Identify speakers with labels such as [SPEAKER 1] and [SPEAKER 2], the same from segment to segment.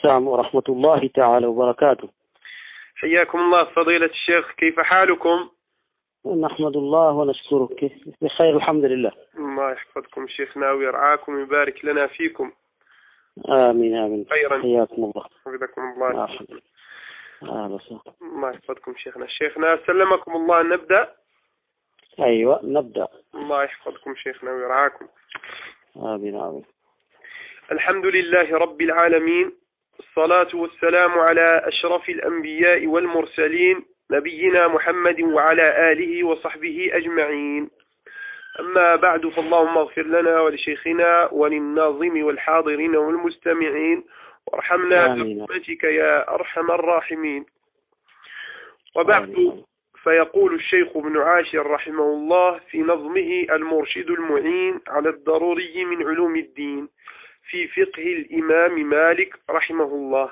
[SPEAKER 1] السلام ورحمة الله تعالى وبركاته.
[SPEAKER 2] حياكم الله فضيلة الشيخ، كيف حالكم؟
[SPEAKER 1] نحمد الله ونشكره، بخير الحمد لله.
[SPEAKER 2] الله يحفظكم شيخنا ويرعاكم ويبارك لنا فيكم.
[SPEAKER 1] آمين آمين.
[SPEAKER 2] خيرا.
[SPEAKER 1] حياكم الله.
[SPEAKER 2] حفظكم الله.
[SPEAKER 1] أهلا وسهلا.
[SPEAKER 2] الله يحفظكم شيخنا سلمكم الله. نبدأ.
[SPEAKER 1] أيوة نبدأ.
[SPEAKER 2] الله يحفظكم شيخنا ويرعاكم.
[SPEAKER 1] آمين آمين.
[SPEAKER 2] الحمد لله رب العالمين، الصلاة والسلام على أشرف الأنبياء والمرسلين نبينا محمد وعلى آله وصحبه أجمعين. أما بعد، فاللهم اغفر لنا ولشيخنا وللناظم والحاضرين والمستمعين، وارحمنا برحمتك يا أرحم الراحمين. وبعد، فيقول الشيخ ابن عاشر رحمه الله في نظمه المرشد المعين على الضروري من علوم الدين في فقه الإمام مالك رحمه الله: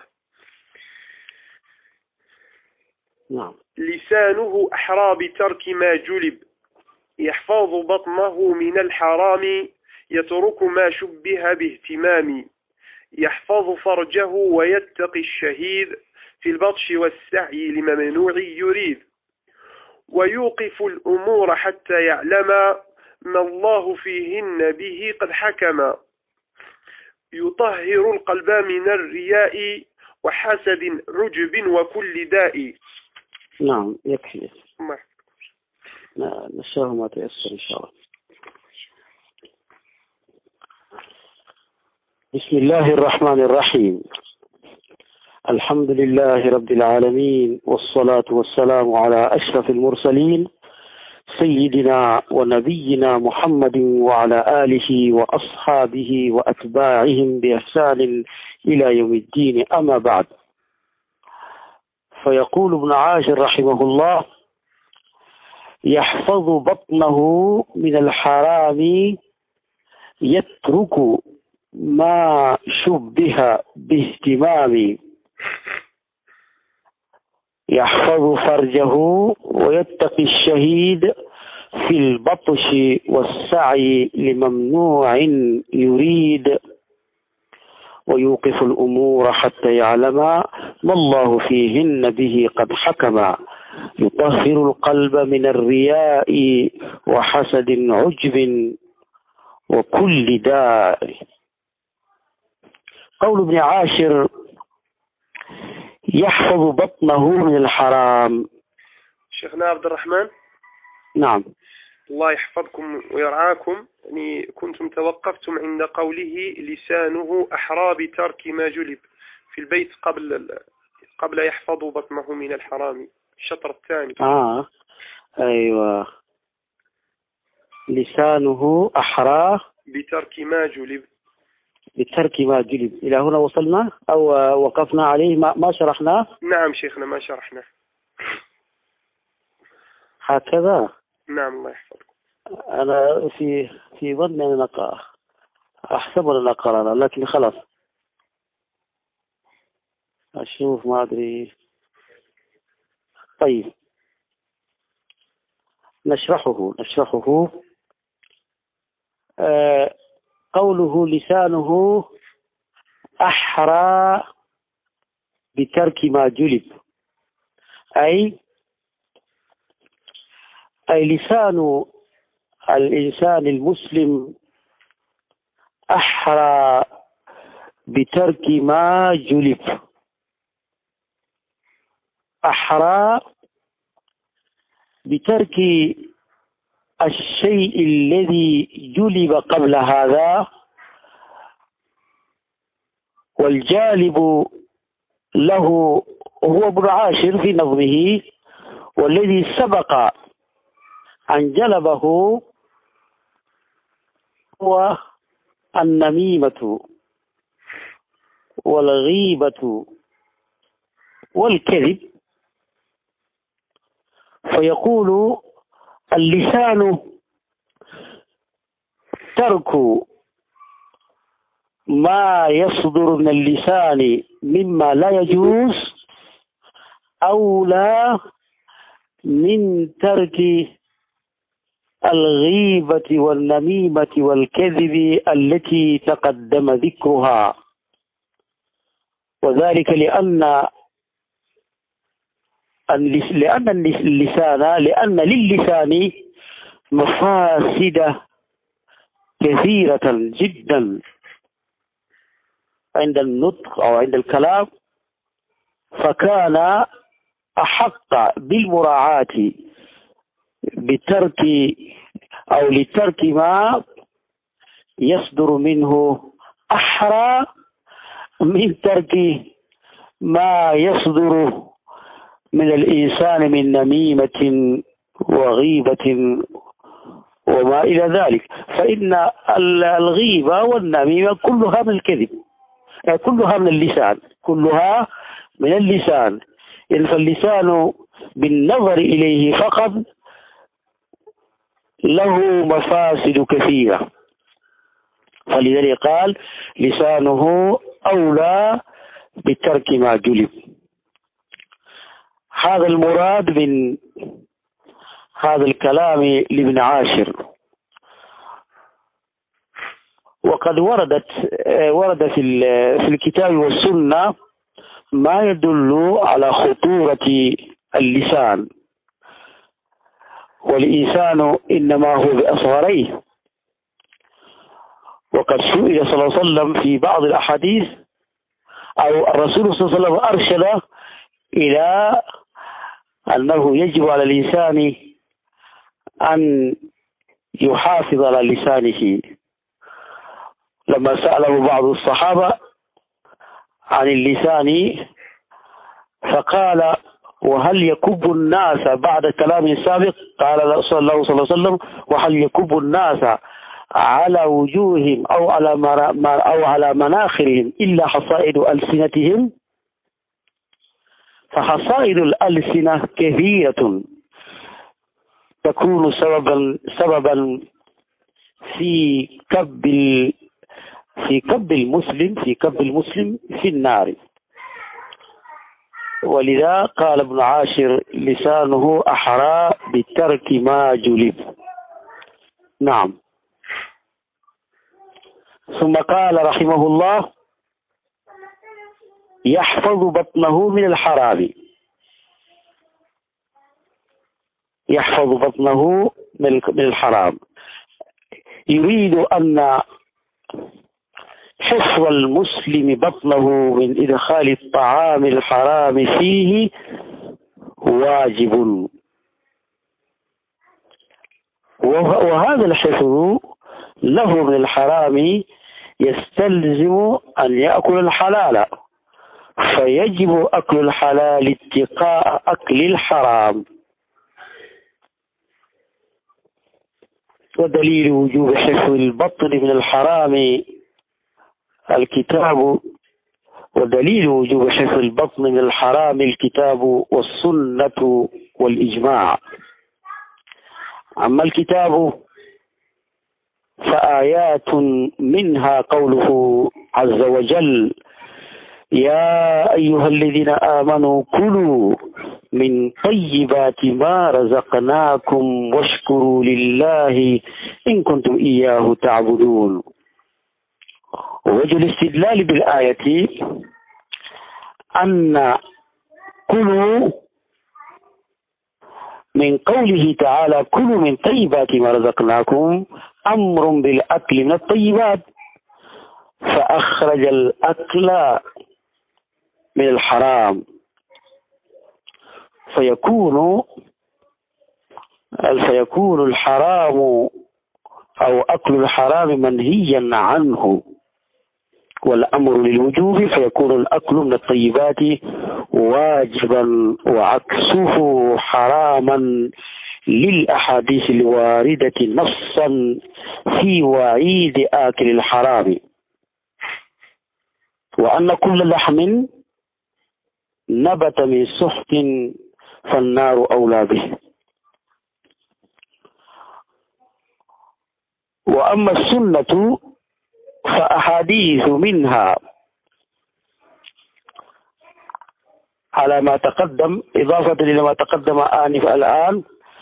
[SPEAKER 1] نعم.
[SPEAKER 2] لسانه أحرى بترك ما جلب، يحفظ بطنه من الحرام، يترك ما شبه باهتمام، يحفظ فرجه ويتقي الشهيد، في البطش والسعي لممنوع يريد، ويوقف الأمور حتى يعلم ما الله فيهن به قد حكم، يطهر القلب من الرياء وحسد عجب وكل داء.
[SPEAKER 1] نعم يكفي. نشره ما تيسر إن شاء الله. بسم الله الرحمن الرحيم. الحمد لله رب العالمين، والصلاة والسلام على أشرف المرسلين سيدنا ونبينا محمد وعلى آله وأصحابه وأتباعهم بإحسان إلى يوم الدين. أما بعد، فيقول ابن عاشر رحمه الله: يحفظ بطنه من الحرام، يترك ما شبه باهتمام، يحفظ فرجه ويتقي الشهيد، في البطش والسعي لممنوع يريد، ويوقف الأمور حتى يعلم ما الله فيهن به قد حكم، يطهر القلب من الرياء وحسد عجب وكل داء. قول ابن عاشر: يحفظ بطنه من الحرام.
[SPEAKER 2] شيخنا عبد الرحمن.
[SPEAKER 1] نعم.
[SPEAKER 2] الله يحفظكم ويرعاكم. يعني كنتم توقفتم عند قوله لسانه أحرى بترك ما جلب في البيت قبل يحفظ بطنه من الحرام، الشطر الثاني.
[SPEAKER 1] أيوة، لسانه أحرى
[SPEAKER 2] بترك ما جلب.
[SPEAKER 1] بترك ما جلب. إلى هنا وصلنا أو وقفنا عليه؟ ما شرحناه.
[SPEAKER 2] نعم شيخنا، ما شرحناه
[SPEAKER 1] هكذا.
[SPEAKER 2] نعم الله يحفظكم.
[SPEAKER 1] أنا في ظني أنا أحسب أنا قرأنا، لكن خلاص أشوف، ما أدري. طيب نشرحه. قوله لسانه أحرى بترك ما جلب، أي لسان الإنسان المسلم أحرى بترك ما جلب. أحرى بترك الشيء الذي جلب قبل هذا، والجالب له هو ابن عاشر في نظمه، والذي سبق أن جلبه هو النميمة والغيبة والكذب. فيقول اللسان ترك ما يصدر من اللسان مما لا يجوز أولى من ترك الغيبة والنميمة والكذب التي تقدم ذكرها. وذلك لأن للسان مفاسد كثيرة جدا عند النطق أو عند الكلام، فكان أحق بالمراعاة بترك أو لترك ما يصدر منه أحرى من ترك ما يصدر من الإنسان من نميمة وغيبة وما إلى ذلك. فإن الغيبة والنميمة كلها من الكذب، كلها من اللسان، كلها من اللسان. فاللسان بالنظر إليه فقط له مفاسد كثيرة، فلذلك قال لسانه أولى بترك ما جلب. هذا المراد من هذا الكلام لابن عاشر. وقد ورد في الكتاب والسنة ما يدل على خطورة اللسان، والإنسان إنما هو بأصغريه. وقد سئل صلى الله عليه وسلم في بعض الأحاديث، أو الرسول صلى الله عليه وسلم أرشد إلى أنه يجب على الإنسان أن يحافظ على لسانه. لما سأله بعض الصحابة عن اللسان فقال: وهل يكب الناس بعد كلام السابق؟ قال الله صلى الله عليه وسلم: وهل يكب الناس على وجوههم أو على مناخرهم إلا حصائد ألسنتهم؟ فحصائد الألسنة كثيرة تكون سببا في كب المسلم في النار. ولذا قال ابن عاشر: لسانه أحرى بترك ما جلب. نعم. ثم قال رحمه الله: يحفظ بطنه من الحرام. يحفظ بطنه من الحرام، يريد أن حفظ المسلم بطنه من إدخال الطعام الحرام فيه واجب، وهذا الحفظ له من الحرام يستلزم أن يأكل الحلال، فيجب أكل الحلال اتقاء أكل الحرام. ودليل وجوب حفظ البطن من الحرام الكتاب، ودليل وجوب حفظ البطن من الحرام الكتاب والسنة والإجماع. أما الكتاب فآيات منها قوله عز وجل: يا أيها الذين آمنوا كلوا من طيبات ما رزقناكم واشكروا لله إن كنتم إياه تعبدون. ووجه الاستدلال بالآية أن كلوا من قوله تعالى: كلوا من طيبات ما رزقناكم، أمر بالأكل من الطيبات، فأخرج الأكل من الحرام، فيكون الحرام أو أكل الحرام منهيا عنه، والأمر للوجوب، فيكون الأكل من الطيبات واجبا، وعكسه حراما للأحاديث الواردة نصا في وعيد آكل الحرام، وأن كل لحم نبت من سحت فالنار أولى به. وأما السنة فأحاديث منها على ما تقدم، إضافة إلى ما تقدم الآن،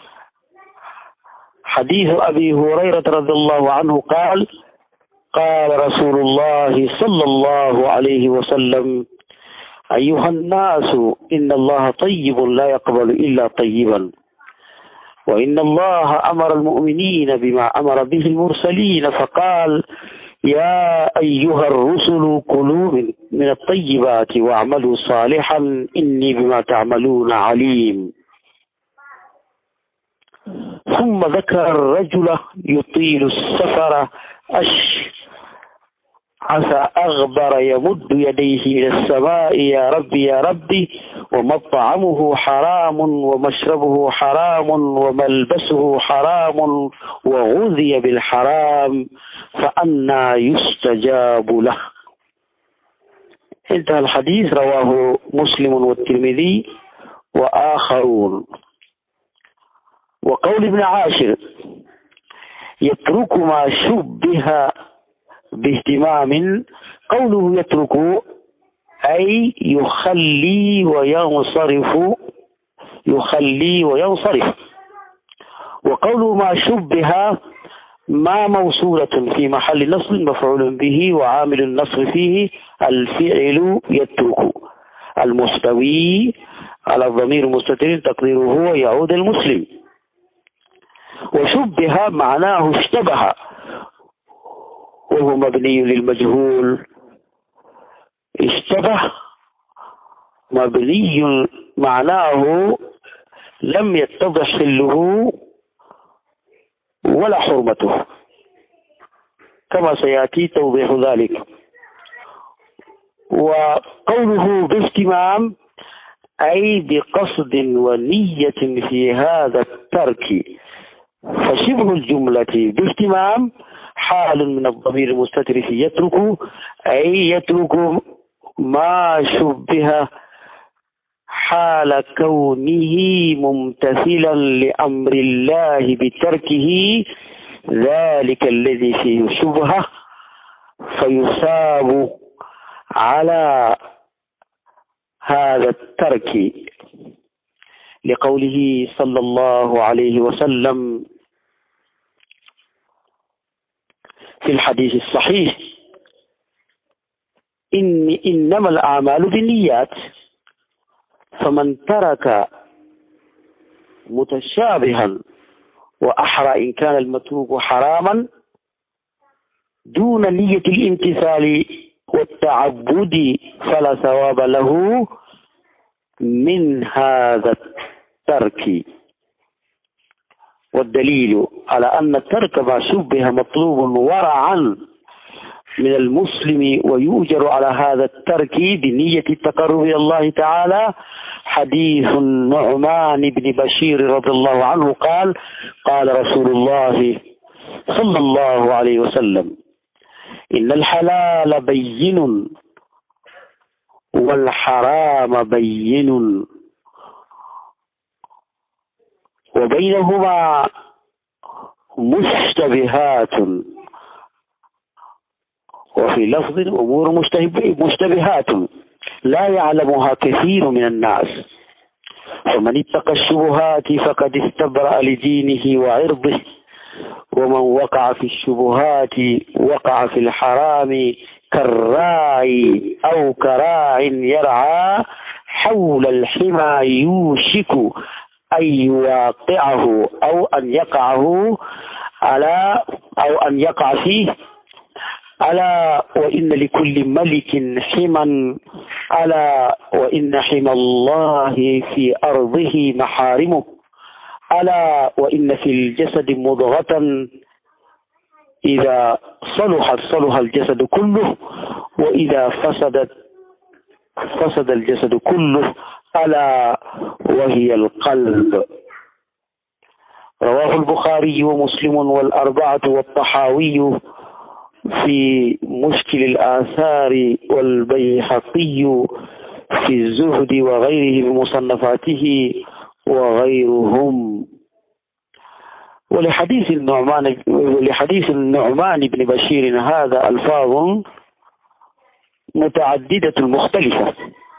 [SPEAKER 1] حديث أبي هريرة رضي الله عنه قال: قال رسول الله صلى الله عليه وسلم: أيها الناس إن الله طيب لا يقبل إلا طيبا، وإن الله أمر المؤمنين بما أمر به المرسلين فقال يا أيها الرسل كلوا من الطيبات واعملوا صالحا إني بما تعملون عليم. ثم ذكر الرجل يطيل السفر عسى أغبر يمد يديه إلى السماء يا ربي يا ربي، ومطعمه حرام ومشربه حرام وملبسه حرام وغذي بالحرام فأنى يستجاب له. انتهى الحديث، رواه مسلم والترمذي وآخرون. وقول ابن عاشر يترك ما شبه باهتمام، قوله يترك أي يخلي وينصرف، وقوله ما شبه ما موصولة في محل نصب مفعول به وعامل النصب فيه الفعل يترك المستوي على الضمير المستتر تقديره هو يعود المسلم. وشبه معناه اشتبه وهو مبني للمجهول، اشتبه مبني معناه لم يتضح حله ولا حرمته كما سيأتي توضيح ذلك. وقوله باهتمام أي بقصد ونية في هذا الترك، فشبه الجملة باهتمام حال من الضمير المستتر في يترك أي يترك ما شبه حال كونه ممتثلا لأمر الله بتركه ذلك الذي فيه شبهة، فيثاب على هذا الترك، لقوله صلى الله عليه وسلم في الحديث الصحيح إنما الأعمال بالنيات، فمن ترك متشابها وأحرى إن كان المتروك حراما دون نية الامتثال والتعبد فلا ثواب له من هذا الترك. والدليل على أن الترك ما شبه مطلوب ورعا من المسلم ويؤجر على هذا الترك بنية التقرب إلى الله تعالى حديث النعمان بن بشير رضي الله عنه قال قال رسول الله صلى الله عليه وسلم إن الحلال بين والحرام بين وبينهما مشتبهات، وفي لفظ أمور مشتبهات لا يعلمها كثير من الناس، فمن اتقى الشبهات فقد استبرأ لدينه وعرضه، ومن وقع في الشبهات وقع في الحرام كالراعي أو كراع يرعى حول الحمى يوشك أن يواقعه أو أن يقع فيه. ألا وإن لكل ملك حما، ألا وإن حمى الله في أرضه محارمه، ألا وإن في الجسد مضغة إذا صلحت صلح الجسد كله وإذا فسد الجسد كله، ألا وهي القلب. رواه البخاري ومسلم والأربعة والطحاوي في مشكل الآثار والبيهقي في الزهد وغيره بمصنفاته وغيرهم. ولحديث النعمان بن بشير هذا ألفاظ متعددة مختلفة،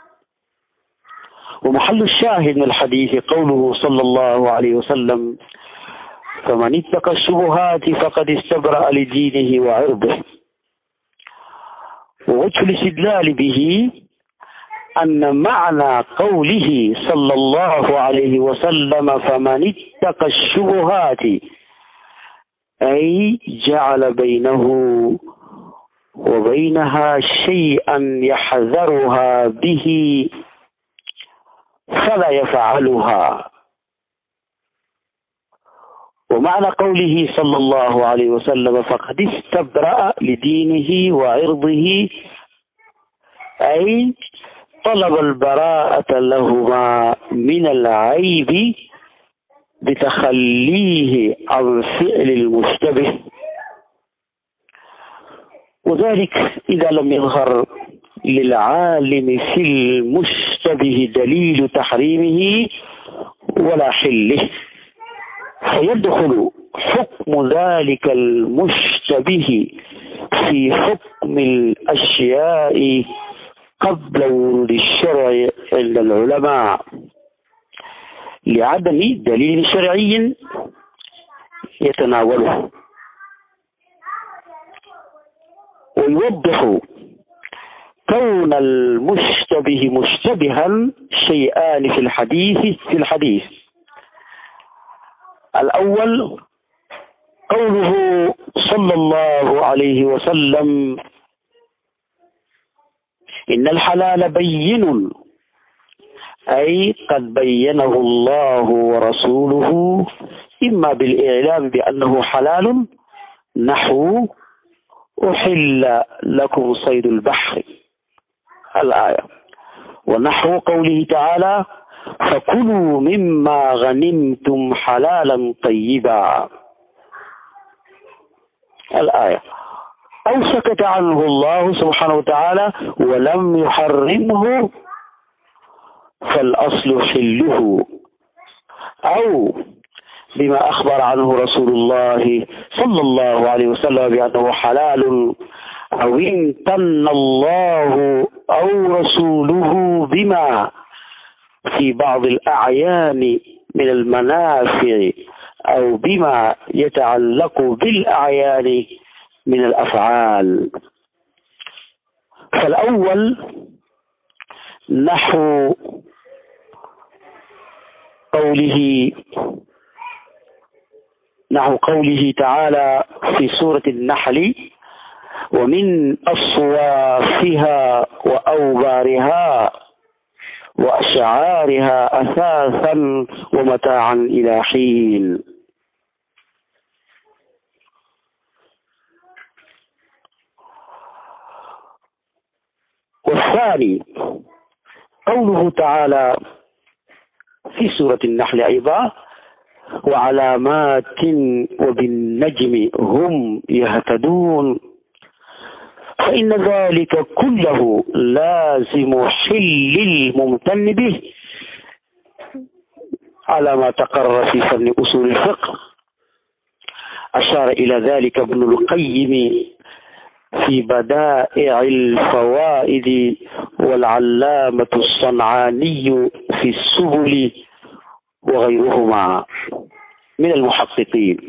[SPEAKER 1] ومحل الشاهد من الحديث قوله صلى الله عليه وسلم فمن اتقى الشبهات فقد استبرأ لدينه وعرضه. ووجه الاستدلال به أن معنى قوله صلى الله عليه وسلم فمن اتقى الشبهات أي جعل بينه وبينها شيئا يحذرها به فلا يفعلها. ومعنى قوله صلى الله عليه وسلم فقد استبرأ لدينه وعرضه أي طلب البراءة لهما من العيب بتخليه عن فعل المشتبه، وذلك إذا لم يظهر للعالم في المشتبه دليل تحريمه ولا حله، فيدخل حكم ذلك المشتبه في حكم الأشياء قبل ورود الشرع عند العلماء لعدم دليل شرعي يتناوله. ويوضح كون المشتبه مشتبها شيئان في الحديث. الأول قوله صلى الله عليه وسلم إن الحلال بين أي قد بينه الله ورسوله إما بالإعلام بأنه حلال نحو أحل لكم صيد البحر الآية، ونحو قوله تعالى فكلوا مما غنمتم حلالا طيبا الآية، أو سكت عنه الله سبحانه وتعالى ولم يحرمه فالأصل حله، أو بما أخبر عنه رسول الله صلى الله عليه وسلم بأنه حلال، أو امتن الله أو رسوله بما في بعض الأعيان من المنافع أو بما يتعلق بالأعيان من الأفعال. فالأول نحو قوله تعالى في سورة النحل ومن أصوافها وأوبارها وأشعارها أثاثا ومتاعا إلى حين. والثاني قوله تعالى في سورة النحل أيضا وعلامات وبالنجم هم يهتدون، فإن ذلك كله لازم حل الممتن به على ما تقرر في فن أصول الفقه. أشار إلى ذلك ابن القيم في بدائع الفوائد والعلامة الصنعاني في السبل وغيرهما من المحققين.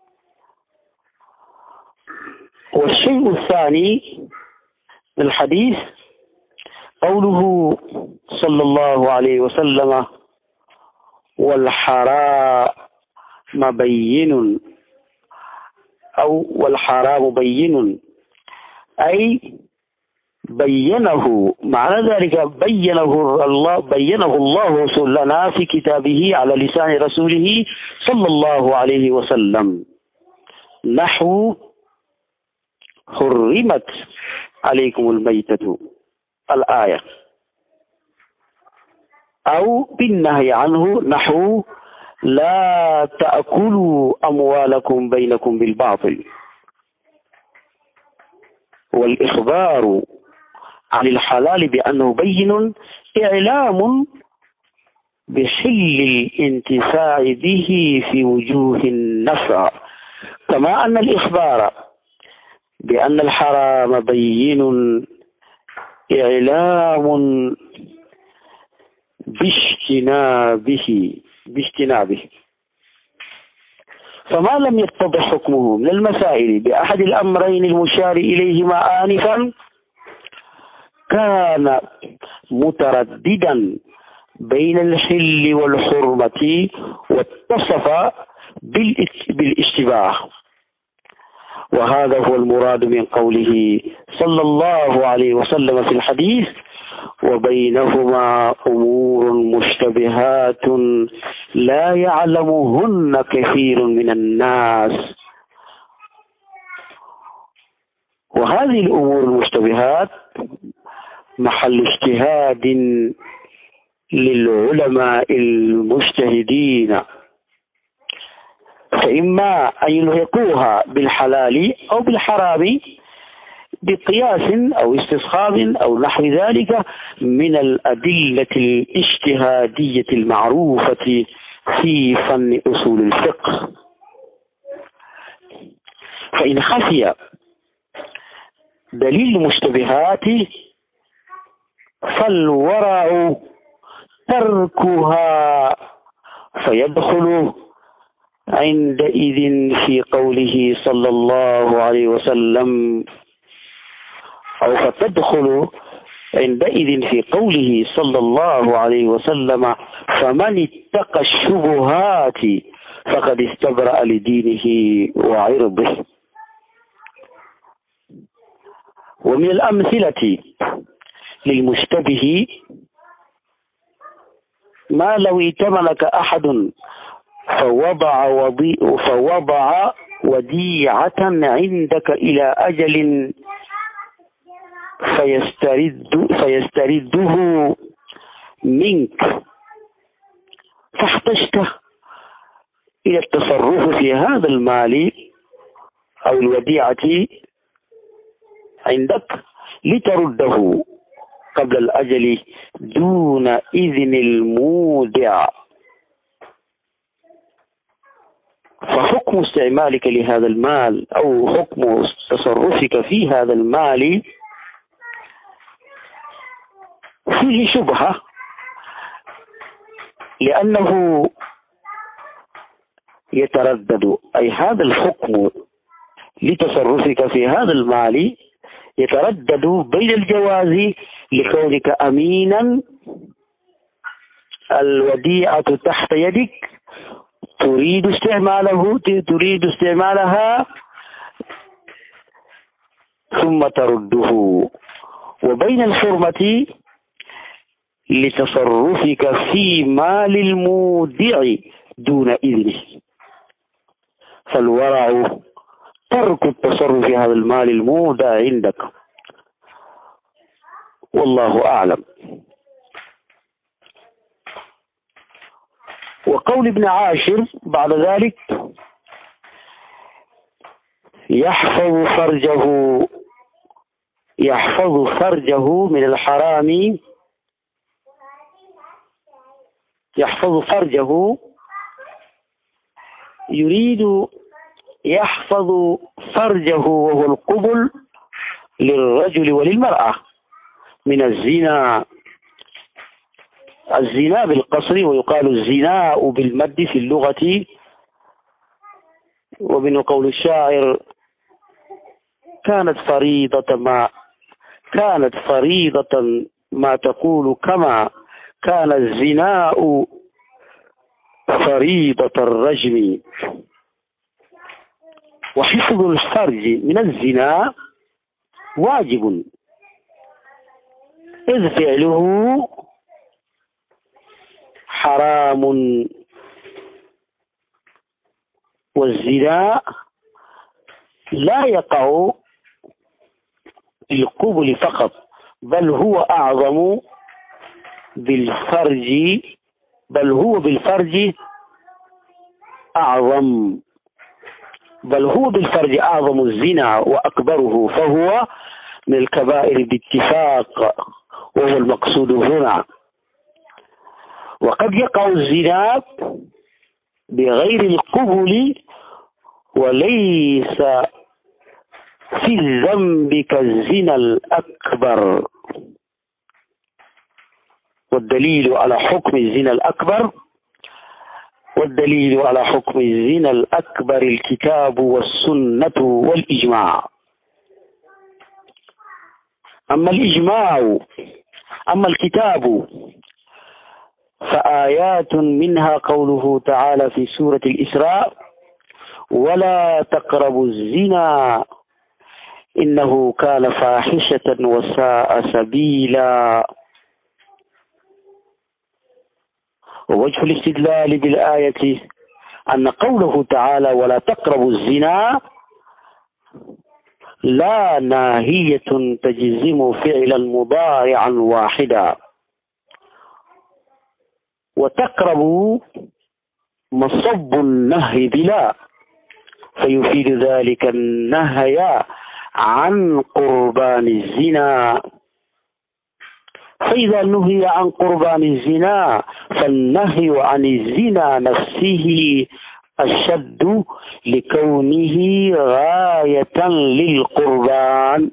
[SPEAKER 1] والشيء الثاني من الحديث قوله صلى الله عليه وسلم والحرام بين أو والحرام بين أي بينه، معنى ذلك بينه الله لنا في كتابه على لسان رسوله صلى الله عليه وسلم، نحو حرمت عليكم الميتة الآية، أو بالنهي عنه نحو لا تأكلوا أموالكم بينكم بالباطل. والإخبار عن الحلال بأنه بين إعلام بحل الانتفاع به في وجوه النفع، كما أن الإخبار بأن الحرام بين إعلام باجتنابه. فما لم يتضح حكمه من المسائل بأحد الأمرين المشار إليهما آنفا كان مترددا بين الحل والحرمة واتصف بالاشتباه، وهذا هو المراد من قوله صلى الله عليه وسلم في الحديث: وبينهما أمور مشتبهات لا يعلمهن كثير من الناس. وهذه الأمور المشتبهات محل اجتهاد للعلماء المجتهدين، فإما أن يلحقوها بالحلال أو بالحرام بقياس أو استصحاب أو نحو ذلك من الأدلة الاجتهادية المعروفة في فن أصول الفقه. فإن خفي دليل المشتبهات فالورع تركها، فيدخل عندئذ في قوله صلى الله عليه وسلم، أو فتدخل عندئذ في قوله صلى الله عليه وسلم: فمن اتقى الشبهات فقد استبرأ لدينه وعرضه. ومن الأمثلة للمشتبه ما لو ائتمنك أحد فوضع وديعة عندك إلى أجل فيسترده منك، فاحتجت إلى التصرف في هذا المال أو الوديعة عندك لترده قبل الأجل دون إذن المودع، فحكم استعمالك لهذا المال أو حكم تصرفك في هذا المال فيه شبهة، لأنه يتردد، أي هذا الحكم لتصرفك في هذا المال يتردد بين الجواز لكونك أمينا، الوديعة تحت يدك تريد استعمالها ثم ترده، وبين الحرمة لتصرفك في مال المودع دون إذنه، فالورع ترك التصرف في هذا المال المودع عندك، والله أعلم. وقول ابن عاشر بعد ذلك: يحفظ فرجه من الحرام، يحفظ فرجه يريد يحفظ فرجه وهو القبل للرجل وللمرأة من الزنا بالقصر، ويقال الزناء بالمد في اللغة. ومن قول الشاعر: كانت فريضة ما تقول كما كان الزناء فريضة الرجم. وحفظ الفرج من الزنا واجب، إذ فعله حرام، والزنا لا يقع بالقبل فقط، بل هو أعظم بالفرج، أعظم الزنا وأكبره، فهو من الكبائر باتفاق، وهو المقصود هنا. وقد يقع الزنا بغير القبل وليس في الذنب كالزنا الأكبر، والدليل على حكم الزنا الأكبر الكتاب والسنة والإجماع. أما الإجماع، أما الكتاب فآيات منها قوله تعالى في سورة الإسراء: ولا تقربوا الزنا إنه كان فاحشة وساء سبيلا. ووجه الاستدلال بالآية أن قوله تعالى ولا تقربوا الزنا لا ناهية تجزم فعلا مضارعا واحدا، وتقربوا مصب النهي بلا، فيفيد ذلك النهي عن قربان الزنا. فإذا نهي عن قربان الزنا فالنهي عن الزنا نفسه أشد لكونه غاية للقربان،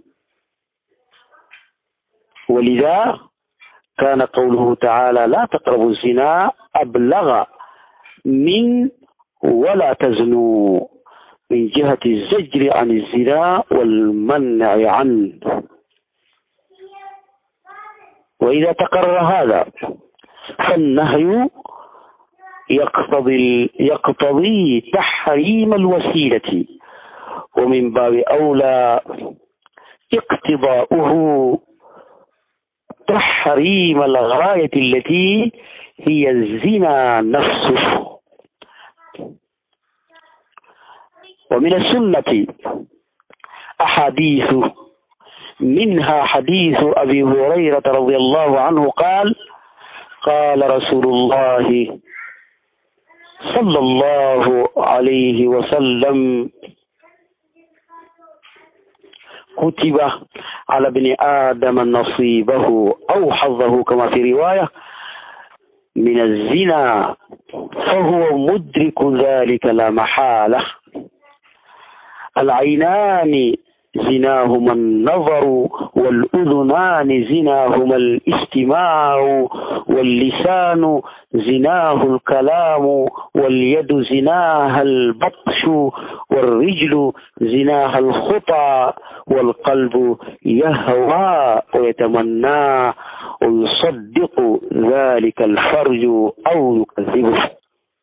[SPEAKER 1] ولذا كان قوله تعالى لا تقربوا الزنا أبلغ من ولا تزنوا من جهة الزجر عن الزنا والمنع عنه. وإذا تقرر هذا فالنهي يقتضي تحريم الوسيلة، ومن باب أولى اقتضاؤه تحريم الغاية التي هي الزنا نفسه. ومن السنة أحاديث، منها حديث أبي هريرة رضي الله عنه قال: قال رسول الله صلى الله عليه وسلم: كتب على ابن آدم نصيبه أو حظه كما في رواية من الزنا فهو مدرك ذلك لا محالة. العينان زناهما النظر، والأذنان زناهما الاستماع، واللسان زناه الكلام، واليد زناها البطش، والرجل زناها الخطى، والقلب يهوى ويتمنى ويصدق ذلك الفرج أو يكذبه.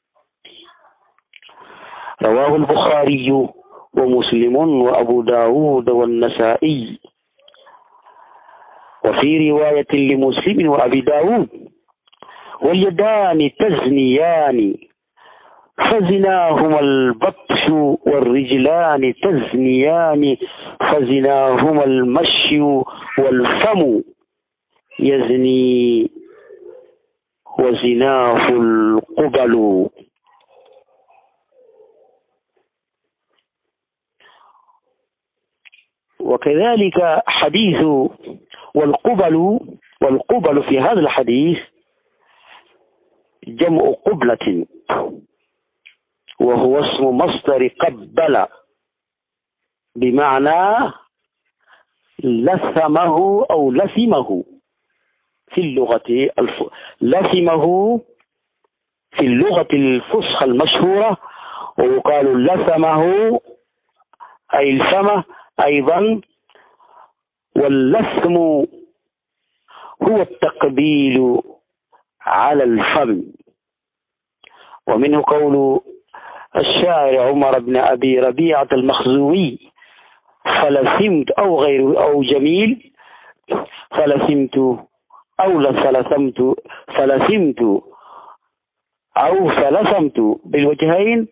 [SPEAKER 1] رواه البخاري ومسلم وأبو داود والنسائي. وفي رواية لمسلم وأبي داود: واليدان تزنيان فزناهما البطش، والرجلان تزنيان فزناهما المشي، والفم يزني وزناه القبل. وكذلك حديث والقبل في هذا الحديث جمع قبلة، وهو اسم مصدر قبل بمعنى لثمه أو لثمه في اللغة لثمه في اللغة الفصحى المشهورة، ويقال لثمه أي الفم أيضا. واللثم هو التقبيل على الفم. ومنه قول الشاعر عمر بن أبي ربيعة المخزومي: فلثمت أو غير أو جميل، فلثمت أو فلثمت أو فلثمت بالوجهين،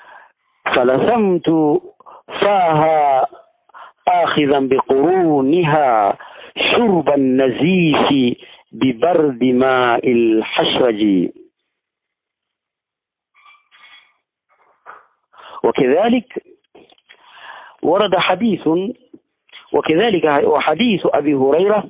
[SPEAKER 1] فلثمت فاها آخذا بقرونها شرب النزيف ببرد ماء الحشرج. وكذلك ورد حديث، وحديث أبي هريرة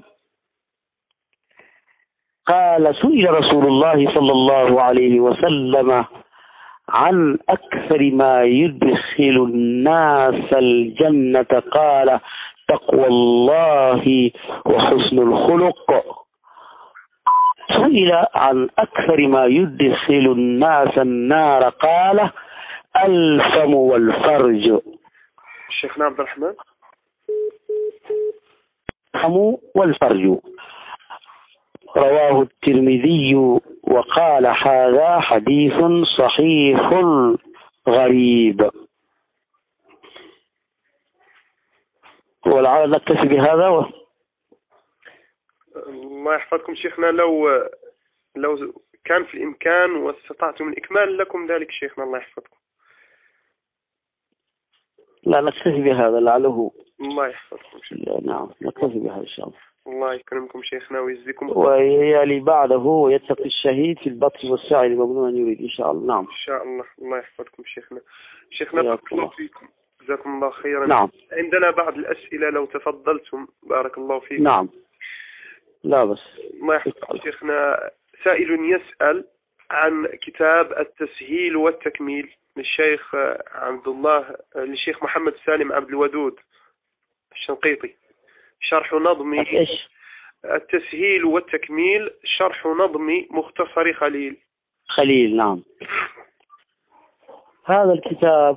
[SPEAKER 1] قال: سئل رسول الله صلى الله عليه وسلم عن أكثر ما يدخل الناس الجنة، قال: تقوى الله وحسن الخلق. سئل عن أكثر ما يدخل الناس النار، قال: الفم والفرج.
[SPEAKER 2] شيخنا عبد الرحمن،
[SPEAKER 1] والفرج. رواه الترمذي وقال هذا حديث صحيح غريب. ولعل نكتفي بهذا
[SPEAKER 2] الله يحفظكم شيخنا. لو كان في الإمكان واستطعتم الإكمال لكم ذلك شيخنا الله يحفظكم.
[SPEAKER 1] لا نكتفي بهذا لعله.
[SPEAKER 2] الله يحفظكم شيخنا.
[SPEAKER 1] نعم نكتفي بهذا إن شاء الله.
[SPEAKER 2] الله يكرمكم شيخنا ويجزيكم.
[SPEAKER 1] ويلي بعده ويتقي الشهيد في البطن والسعي لممنوع أن يريد إن شاء الله. نعم
[SPEAKER 2] إن شاء الله. الله يحفظكم شيخنا بارك الله فيكم. جزاكم الله خيرا.
[SPEAKER 1] نعم.
[SPEAKER 2] عندنا بعض الأسئلة لو تفضلتم بارك الله فيكم.
[SPEAKER 1] نعم لا بس.
[SPEAKER 2] الله يحفظكم شيخنا. سائل يسأل عن كتاب التسهيل والتكميل للشيخ للشيخ محمد سالم عبد الودود الشنقيطي، شرح نظم التسهيل والتكميل، شرح نظم مختصر خليل.
[SPEAKER 1] نعم. هذا الكتاب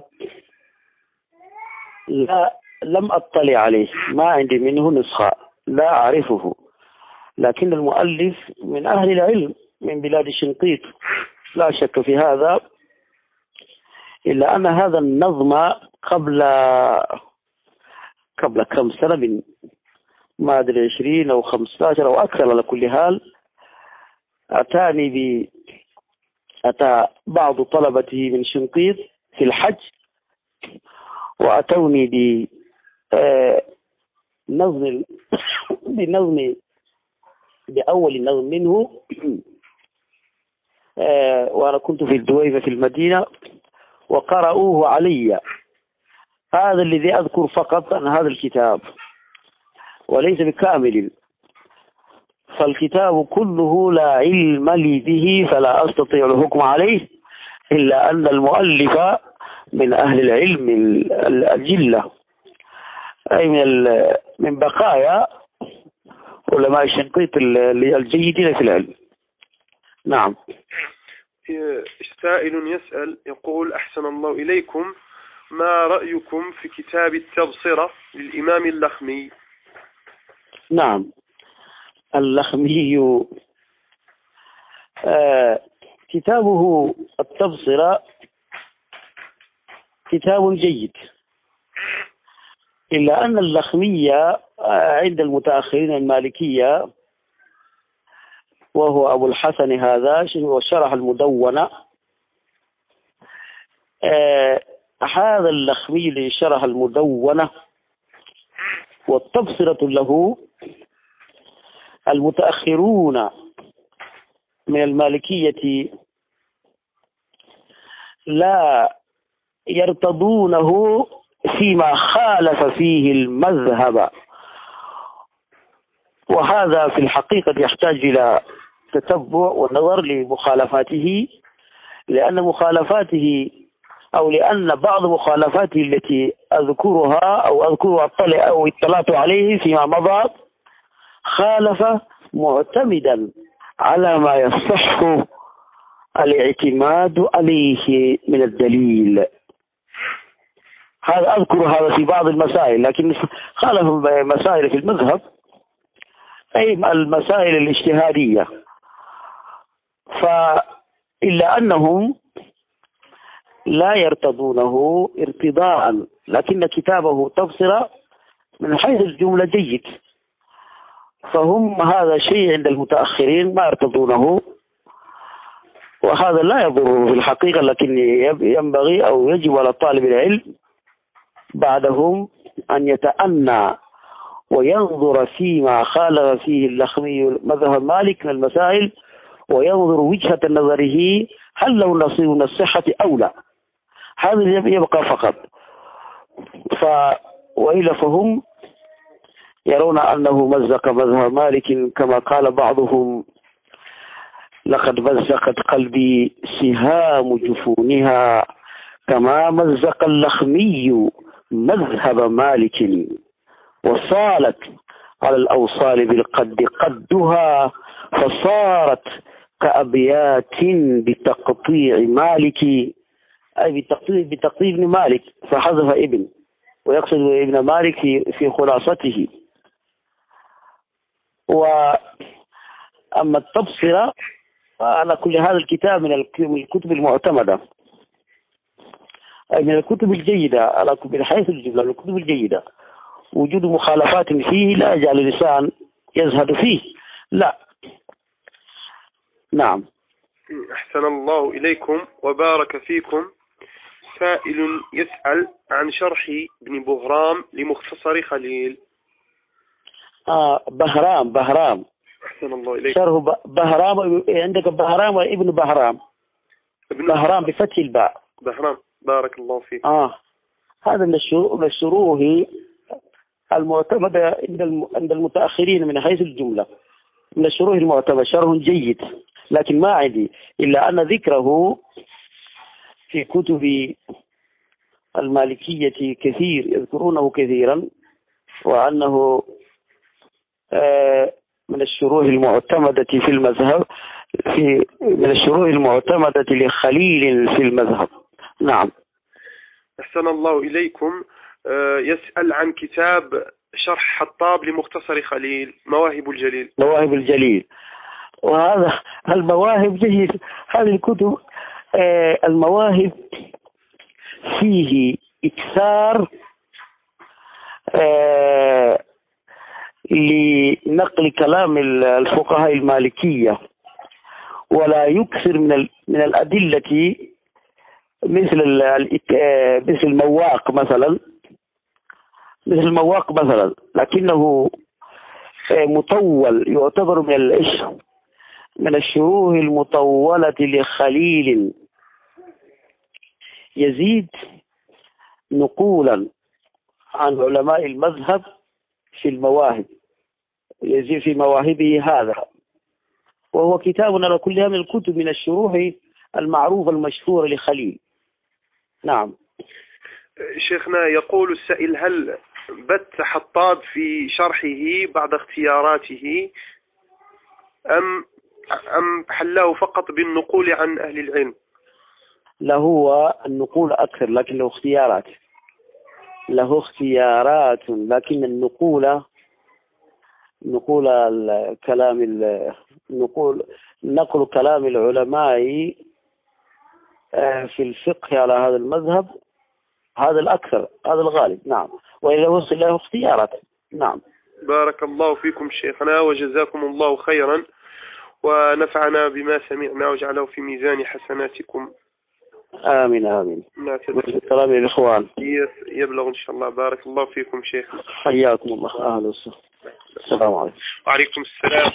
[SPEAKER 1] لم أطلع عليه، ما عندي منه نسخة، لا أعرفه، لكن المؤلف من أهل العلم من بلاد الشنقيط لا شك في هذا، إلا أن هذا النظم قبل كم سنة، من ما أدري 20 أو 15 أو أكثر على كل حال، أتى بعض طلبته من شنقيط في الحج وأتوني بأول نظم منه، وأنا كنت في الدويبة في المدينة وقرأوه علي. هذا الذي أذكر فقط عن هذا الكتاب وليس بكامل، فالكتاب كله لا علم لي به فلا أستطيع الحكم عليه، إلا أن المؤلف من أهل العلم الجلة، أي من بقايا علماء الشنقيط الجيدين في العلم. نعم.
[SPEAKER 2] سائل يسأل يقول أحسن الله إليكم، ما رأيكم في كتاب التبصرة للإمام اللخمي؟
[SPEAKER 1] نعم اللخمي كتابه التبصرة كتاب جيد، إلا أن اللخمية عند المتأخرين المالكية، وهو أبو الحسن هذا وشرح المدونة، هذا اللخمي اللي شرح المدونة والتبصرة له، المتأخرون من المالكية لا يرتضونه فيما خالف فيه المذهب، وهذا في الحقيقة يحتاج إلى تتبع والنظر لمخالفاته، لأن مخالفاته أو لأن بعض مخالفاته التي أذكرها أو أطلع أو اطلعت عليه فيما مضى خالف معتمدا على ما يصح الاعتماد عليه من الدليل. هذا أذكر هذا في بعض المسائل، لكن خالف مسائل في المذهب أي المسائل الاجتهادية، إلا أنهم لا يرتضونه ارتضاء، لكن كتابه تبصرة من حيث الجملة جيد، فهم هذا شيء عند المتأخرين ما يرتضونه، وهذا لا يضره في الحقيقة، لكن ينبغي أو يجب على طالب العلم بعدهم أن يتأنى وينظر فيما خالف فيه اللخمي مذهب مالك من المسائل، وينظر وجهة نظره هل لو نصير من الصحة أو لا، هذا يبقى فقط. وإلا فهم يرون أنه مزق مذهب مالك كما قال بعضهم: لقد مزقت قلبي سهام جفونها كما مزق اللخمي مذهب مالك، وصالت على الأوصال بالقد قدها فصارت كأبيات بتقطيع مالك، أي بتقطيع ابن مالك، فحذف ابن ويقصد ابن مالك في خلاصته. وأما التبصرة على كل هذا الكتاب من الكتب المعتمدة، أي من الكتب الجيدة على من حيث الجملة، من الكتب الجيدة. وجود مخالفات فيه لا يجعل الإنسان يزهد فيه، لا. نعم.
[SPEAKER 2] أحسن الله إليكم وبارك فيكم. سائل يسأل عن شرح ابن بهرام لمختصر خليل.
[SPEAKER 1] بهرام.
[SPEAKER 2] أحسن الله إليكم.
[SPEAKER 1] شرح بهرام. عندك بهرام وابن بهرام. بهرام بفتح الباء.
[SPEAKER 2] بهرام، بارك الله فيك.
[SPEAKER 1] هذا من الشروح المعتمدة عند المتأخرين من حيث الجملة، من الشروح المعتمدة، شرح جيد، لكن ما عندي إلا أن ذكره في كتب المالكية كثير، يذكرونه كثيرا، وأنه من الشروح المعتمدة في المذهب، من الشروح المعتمدة لخليل في المذهب. نعم.
[SPEAKER 2] أحسن الله إليكم. يسأل عن كتاب شرح حطاب لمختصر خليل، مواهب الجليل.
[SPEAKER 1] مواهب الجليل، وهذا المواهب جيد. هذه الكتب المواهب فيه إكثار لنقل كلام الفقهاء المالكية، ولا يكثر من الأدلة مثل المواق مثلا، لكنه مطول، يعتبر من الشروح المطولة لخليل. يزيد نقولا عن علماء المذهب في المواهب، يزيد في مواهبه هذا، وهو كتاب على كلها من الكتب من الشروح المعروفة المشهورة لخليل. نعم.
[SPEAKER 2] شيخنا، يقول السائل: هل بت حطاب في شرحه بعض اختياراته أم حله فقط بالنقول عن أهل العلم؟
[SPEAKER 1] له النقول أكثر، لكن له اختيارات، لكن نقل كلام العلماء في الفقه على هذا المذهب، هذا الأكثر، هذا الغالب. نعم. وإذا وصل له اختيارات. نعم.
[SPEAKER 2] بارك الله فيكم شيخنا وجزاكم الله خيرا، ونفعنا بما سمعنا وجعله في ميزان حسناتكم.
[SPEAKER 1] آمين. السلام للإخوان.
[SPEAKER 2] يبلغ إن شاء الله. بارك الله فيكم شيخنا.
[SPEAKER 1] حياكم الله. أهلا وسهلا. السلام عليكم.
[SPEAKER 2] وعليكم السلام.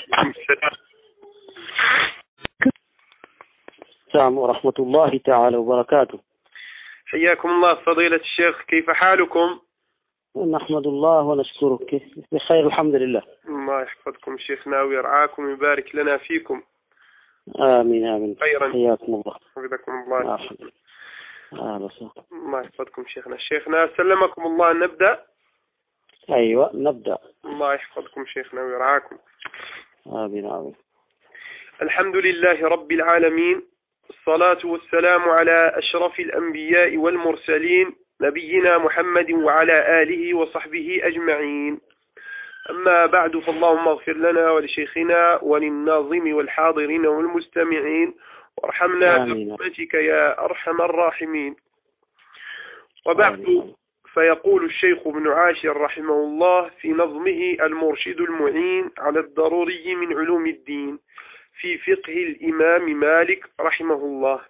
[SPEAKER 1] السلام ورحمة الله تعالى وبركاته.
[SPEAKER 2] حياكم الله فضيلة الشيخ، كيف حالكم؟
[SPEAKER 1] نحمد الله ونشكرك، بخير الحمد لله.
[SPEAKER 2] الله يحفظكم شيخنا ويرعاكم ويبارك لنا فيكم.
[SPEAKER 1] آمين.
[SPEAKER 2] خيرا.
[SPEAKER 1] حياكم الله.
[SPEAKER 2] حفظكم الله.
[SPEAKER 1] أهلا وسهلا.
[SPEAKER 2] الله يحفظكم شيخنا سلمكم الله. نبدأ.
[SPEAKER 1] أيوة نبدأ.
[SPEAKER 2] الله يحفظكم شيخنا ويرعاكم.
[SPEAKER 1] آمين.
[SPEAKER 2] الحمد لله رب العالمين، الصلاة والسلام على أشرف الأنبياء والمرسلين، نبينا محمد وعلى آله وصحبه أجمعين. أما بعد، فاللهم اغفر لنا ولشيخنا وللناظم والحاضرين والمستمعين، وارحمنا برحمتك يا أرحم الراحمين. وبعد، فيقول الشيخ ابن عاشر رحمه الله في نظمه المرشد المعين على الضروري من علوم الدين في فقه الإمام مالك رحمه الله: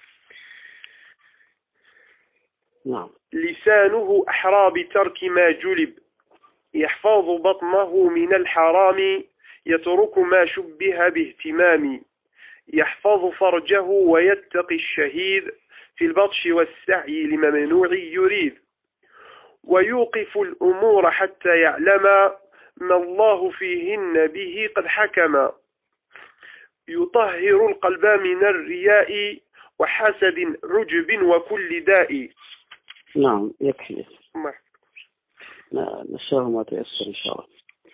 [SPEAKER 1] نعم.
[SPEAKER 2] لسانه أحرى بترك ما جلب، يحفظ بطنه من الحرام، يترك ما شبه باهتمام، يحفظ فرجه ويتقي الشهيد، في البطش والسعي لممنوع يريد، ويوقف الأمور حتى يعلم ما الله فيهن به قد حكم، يطهر القلب من الرياء وحسد عجب وكل داء.
[SPEAKER 1] نعم، يكفي. نشره ما تيسر إن شاء الله.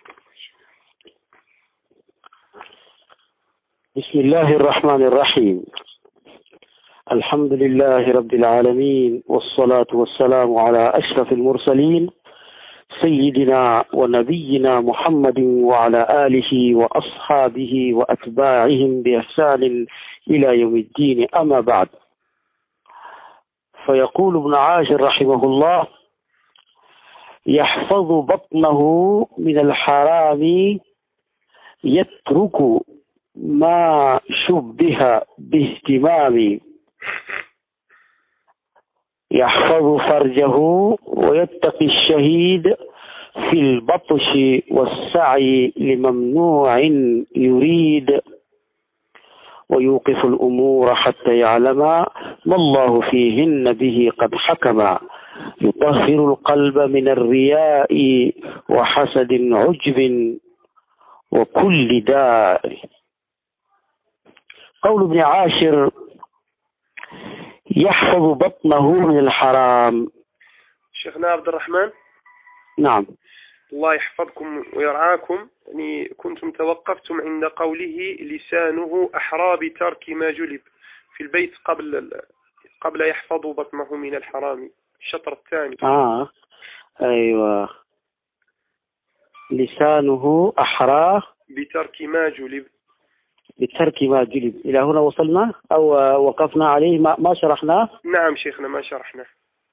[SPEAKER 1] بسم الله الرحمن الرحيم. الحمد لله رب العالمين، والصلاة والسلام على أشرف المرسلين سيدنا ونبينا محمد وعلى آله وأصحابه وأتباعهم بإحسان إلى يوم الدين، أما بعد. فيقول ابن عاشر رحمه الله: يحفظ بطنه من الحرام يترك ما شبه باهتمام، يحفظ فرجه ويتقي الشهيد في البطش والسعي لممنوع يريد، ويوقف الأمور حتى يعلم ما الله فيهن به قد حكم، يطهر القلب من الرياء وحسد عجب وكل داء. قول ابن عاشر: يحفظ بطنه من الحرام.
[SPEAKER 2] شيخنا عبد الرحمن،
[SPEAKER 1] نعم.
[SPEAKER 2] الله يحفظكم ويرعاكم. يعني كنتم توقفتم عند قوله: لسانه أحرى بترك ما جلب، في البيت قبل يحفظ بطنه من الحرام، الشطر الثاني.
[SPEAKER 1] أيوة، لسانه أحرى
[SPEAKER 2] بترك ما جلب.
[SPEAKER 1] بترك ما جلب، إلى هنا وصلنا أو وقفنا عليه؟ ما شرحناه.
[SPEAKER 2] نعم شيخنا، ما شرحناه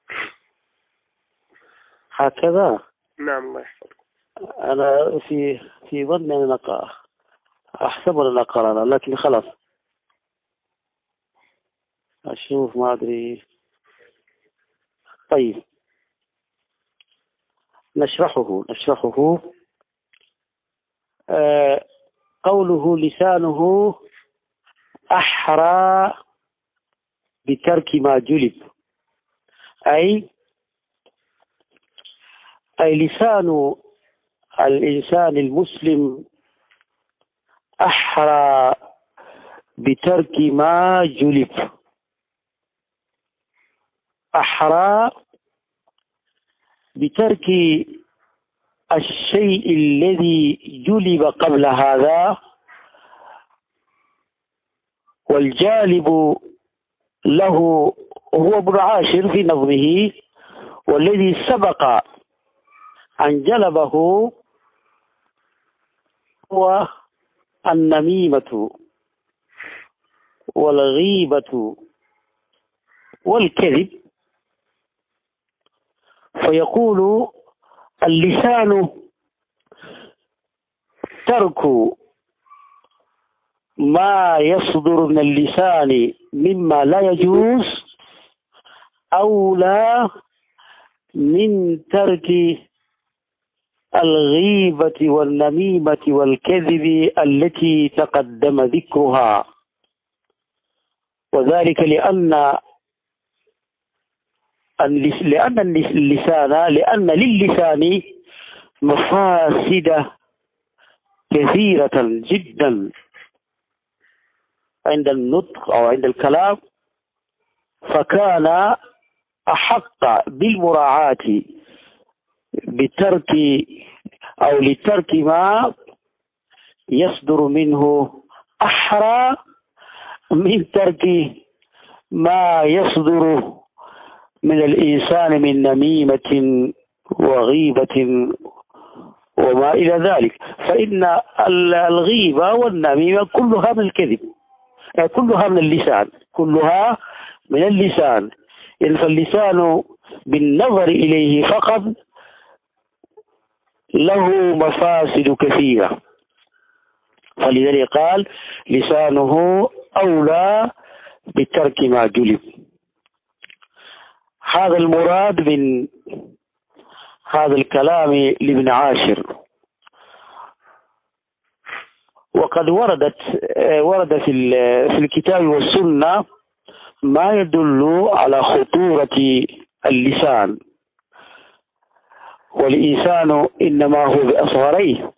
[SPEAKER 1] هكذا.
[SPEAKER 2] نعم، الله يحفظكم.
[SPEAKER 1] أنا في ظني أن أحسب أننا قرأنا، لكن خلاص أشوف، ما أدري. طيب، نشرحه. قوله لسانه أحرى بترك ما جلب، أي لسان الإنسان المسلم أحرى بترك ما جلب. أحرى بترك الشيء الذي جلب قبل هذا، والجالب له هو ابن عاشر في نظمه، والذي سبق أن جلبه هو النميمة والغيبة والكذب. فيقول: اللسان ترك ما يصدر من اللسان مما لا يجوز أولى من ترك الغيبة والنميمة والكذب التي تقدم ذكرها، وذلك لأن للسان مفاسد كثيرة جدا عند النطق أو عند الكلام، فكان أحق بالمراعاة بترك أو لترك ما يصدر منه أحرى من ترك ما يصدر من الإنسان من نميمة وغيبة وما إلى ذلك. فإن الغيبة والنميمة كلها من الكذب، كلها من اللسان، كلها من اللسان. فاللسان بالنظر إليه فقط له مفاسد كثيرة، فلذلك قال: لسانه أولى بترك ما جلب. هذا المراد من هذا الكلام لابن عاشر. وقد ورد في الكتاب والسنة ما يدل على خطورة اللسان، والإنسان إنما هو بأصغريه.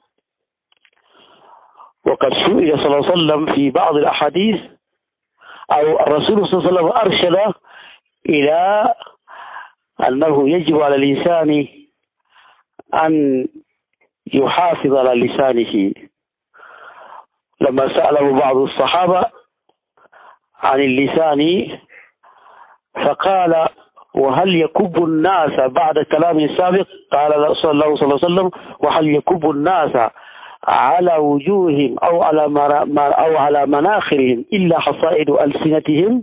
[SPEAKER 1] وقد سئل صلى الله عليه وسلم في بعض الأحاديث، أو الرسول صلى الله عليه وسلم أرشد إلى أنه يجب على الإنسان أن يحافظ على لسانه. لما سأله بعض الصحابة عن اللسان فقال: وهل يكب الناس بعد كلام السابق؟ قال الله صلى الله عليه وسلم: وهل يكب الناس على وجوههم أو على مناخرهم إلا حصائد ألسنتهم؟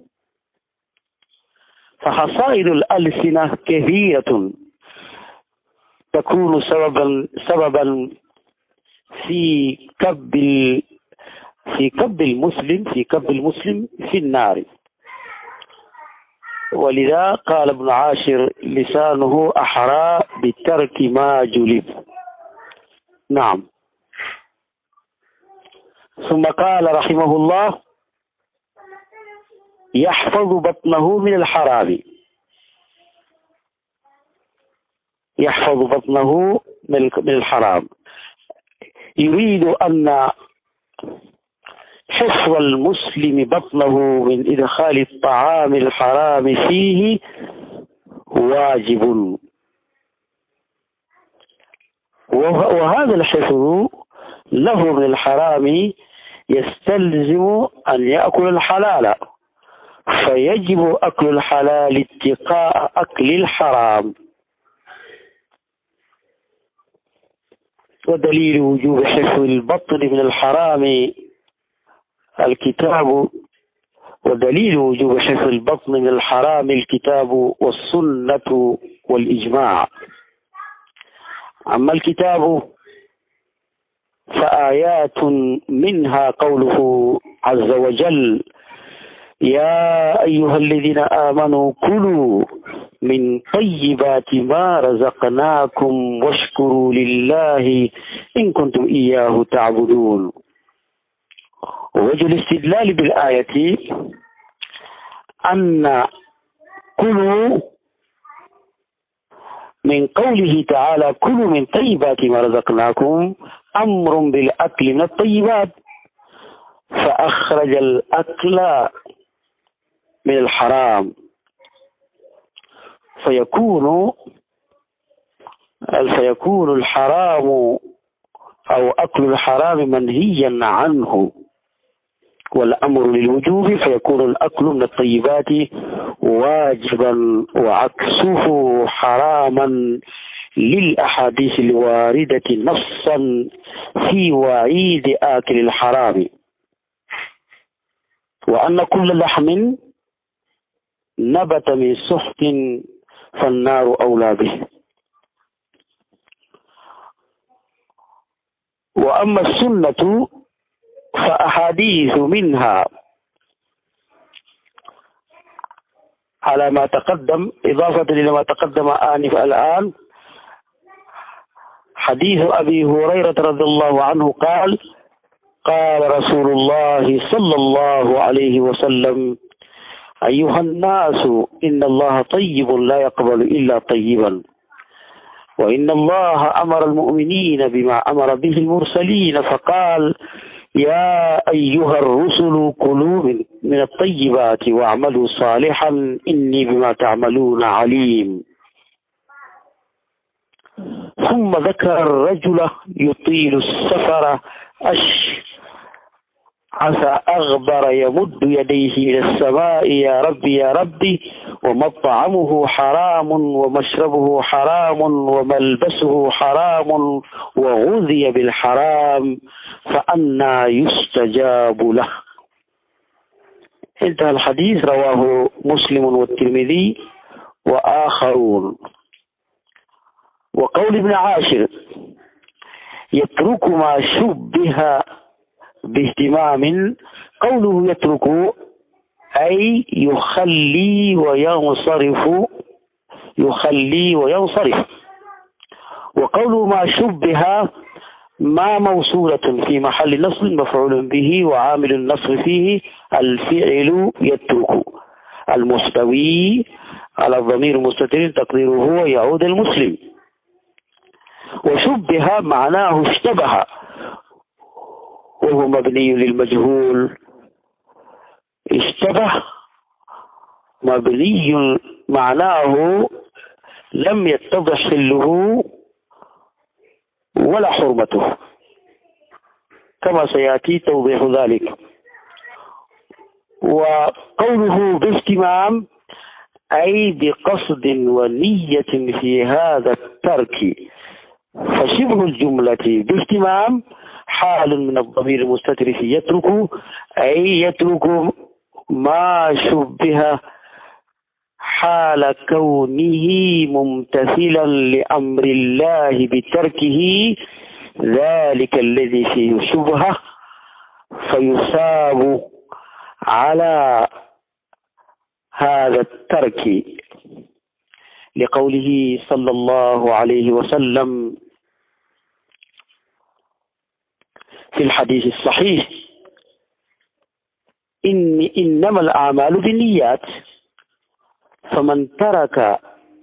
[SPEAKER 1] فحصائد الألسنة كثيرة تكون سببا في كب المسلم في النار. ولذا قال ابن عاشر: لسانه أحرى بترك ما جلب. نعم. ثم قال رحمه الله: يحفظ بطنه من الحرام. يحفظ بطنه من الحرام، يريد أن حفظ المسلم بطنه من إدخال الطعام الحرام فيه واجب، وهذا الحفظ له من الحرام يستلزم أن يأكل الحلال، فيجب أكل الحلال اتقاء أكل الحرام. ودليل وجوب حفظ البطن من الحرام الكتاب ودليل وجوب حفظ البطن من الحرام الكتاب والسنة والإجماع. أما الكتاب فآيات منها قوله عز وجل: يا أيها الذين آمنوا كلوا من طيبات ما رزقناكم واشكروا لله إن كنتم إياه تعبدون. ووجه الاستدلال بالآية أن كلوا من قوله تعالى: كلوا من طيبات ما رزقناكم، أمر بالأكل من الطيبات، فأخرج الأكل من الحرام، فيكون الحرام أو أكل الحرام منهيا عنه، والأمر للوجوب، فيكون الأكل من الطيبات واجبا، وعكسه حراما للأحاديث الواردة نصا في وعيد آكل الحرام، وأن كل لحم نبت من سحت فالنار أولى به. وأما السنة فأحاديث منها على ما تقدم، إضافة إلى ما تقدم الآن، حديث أبي هريرة رضي الله عنه قال: قال رسول الله صلى الله عليه وسلم: أيها الناس، إن الله طيب لا يقبل إلا طيبا، وإن الله أمر المؤمنين بما أمر به المرسلين، فقال: يا أيها الرسل كلوا من الطيبات واعملوا صالحا إني بما تعملون عليم. ثم ذكر الرجل يطيل السفر عسى أغبر يمد يديه إلى السماء: يا ربي يا ربي، ومطعمه حرام ومشربه حرام وملبسه حرام وغذي بالحرام، فأنى يستجاب له. انتهى الحديث، رواه مسلم والترمذي وآخرون. وقول ابن عاشر: يترك ما شبه باهتمام، قوله يترك أي يخلي وينصرف. وقوله ما شبه ما موصولة في محل نصب مفعول به، وعامل النصب فيه الفعل يترك المستوي على الضمير المستتر تقديره هو يعود المسلم. وشبه معناه اشتبه، وهو مبني للمجهول. اشتبه مبني معناه لم يتضح حله ولا حرمته، كما سيأتي توضيح ذلك. وقوله باهتمام أي بقصد ونية في هذا الترك، فشبه الجملة باهتمام حال من الضمير المستتر في يترك، أي يترك ما شبه حال كونه ممتثلا لأمر الله بتركه ذلك الذي فيه شبهة، فيثاب على هذا الترك، لقوله صلى الله عليه وسلم في الحديث الصحيح: إنما الأعمال بالنيات، فمن ترك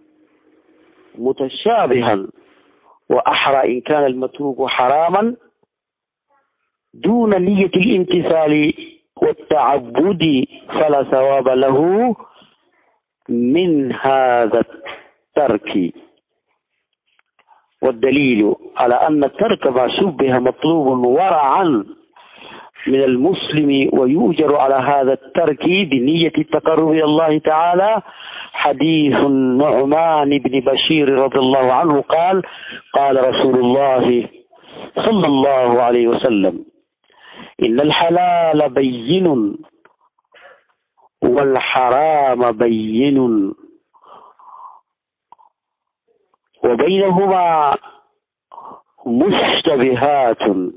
[SPEAKER 1] متشابها وأحرى إن كان المتروك حراما دون نية الامتثال والتعبد فلا ثواب له من هذا الترك. والدليل على أن الترك ما شبه مطلوب ورعا من المسلم ويؤجر على هذا الترك بنية التقرب إلى الله تعالى حديث النعمان بن بشير رضي الله عنه قال: قال رسول الله صلى الله عليه وسلم: إن الحلال بين والحرام بين وبينهما مشتبهات،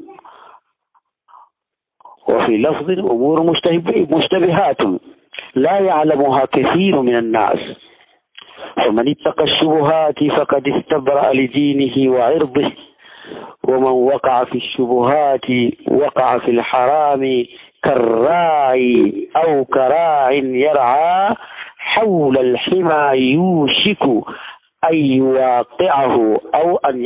[SPEAKER 1] وفي لفظ أمور مشتبهات لا يعلمها كثير من الناس، فمن اتقى الشبهات فقد استبرأ لدينه وعرضه، ومن وقع في الشبهات وقع في الحرام كالراعي أو كراع يرعى حول الحمى يوشك أن يواقعه أو أن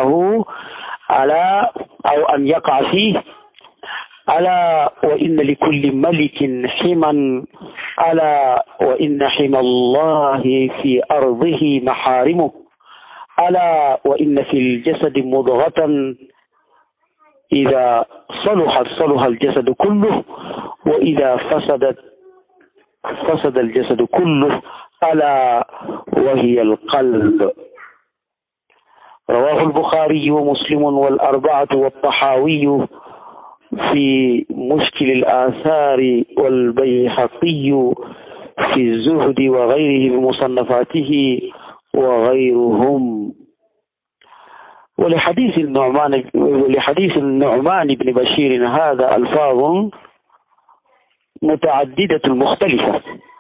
[SPEAKER 1] يقع فيه. ألا وإن لكل ملك حما، ألا وإن حمى الله في أرضه محارمه، ألا وإن في الجسد مضغة إذا صلحت صلح الجسد كله، وإذا فسد الجسد كله، ألا وهي القلب. رواه البخاري ومسلم والأربعة والطحاوي في مشكل الآثار، والبيهقي في الزهد وغيره بمصنفاته وغيرهم. ولحديث النعمان بن بشير هذا ألفاظ متعددة مختلفة،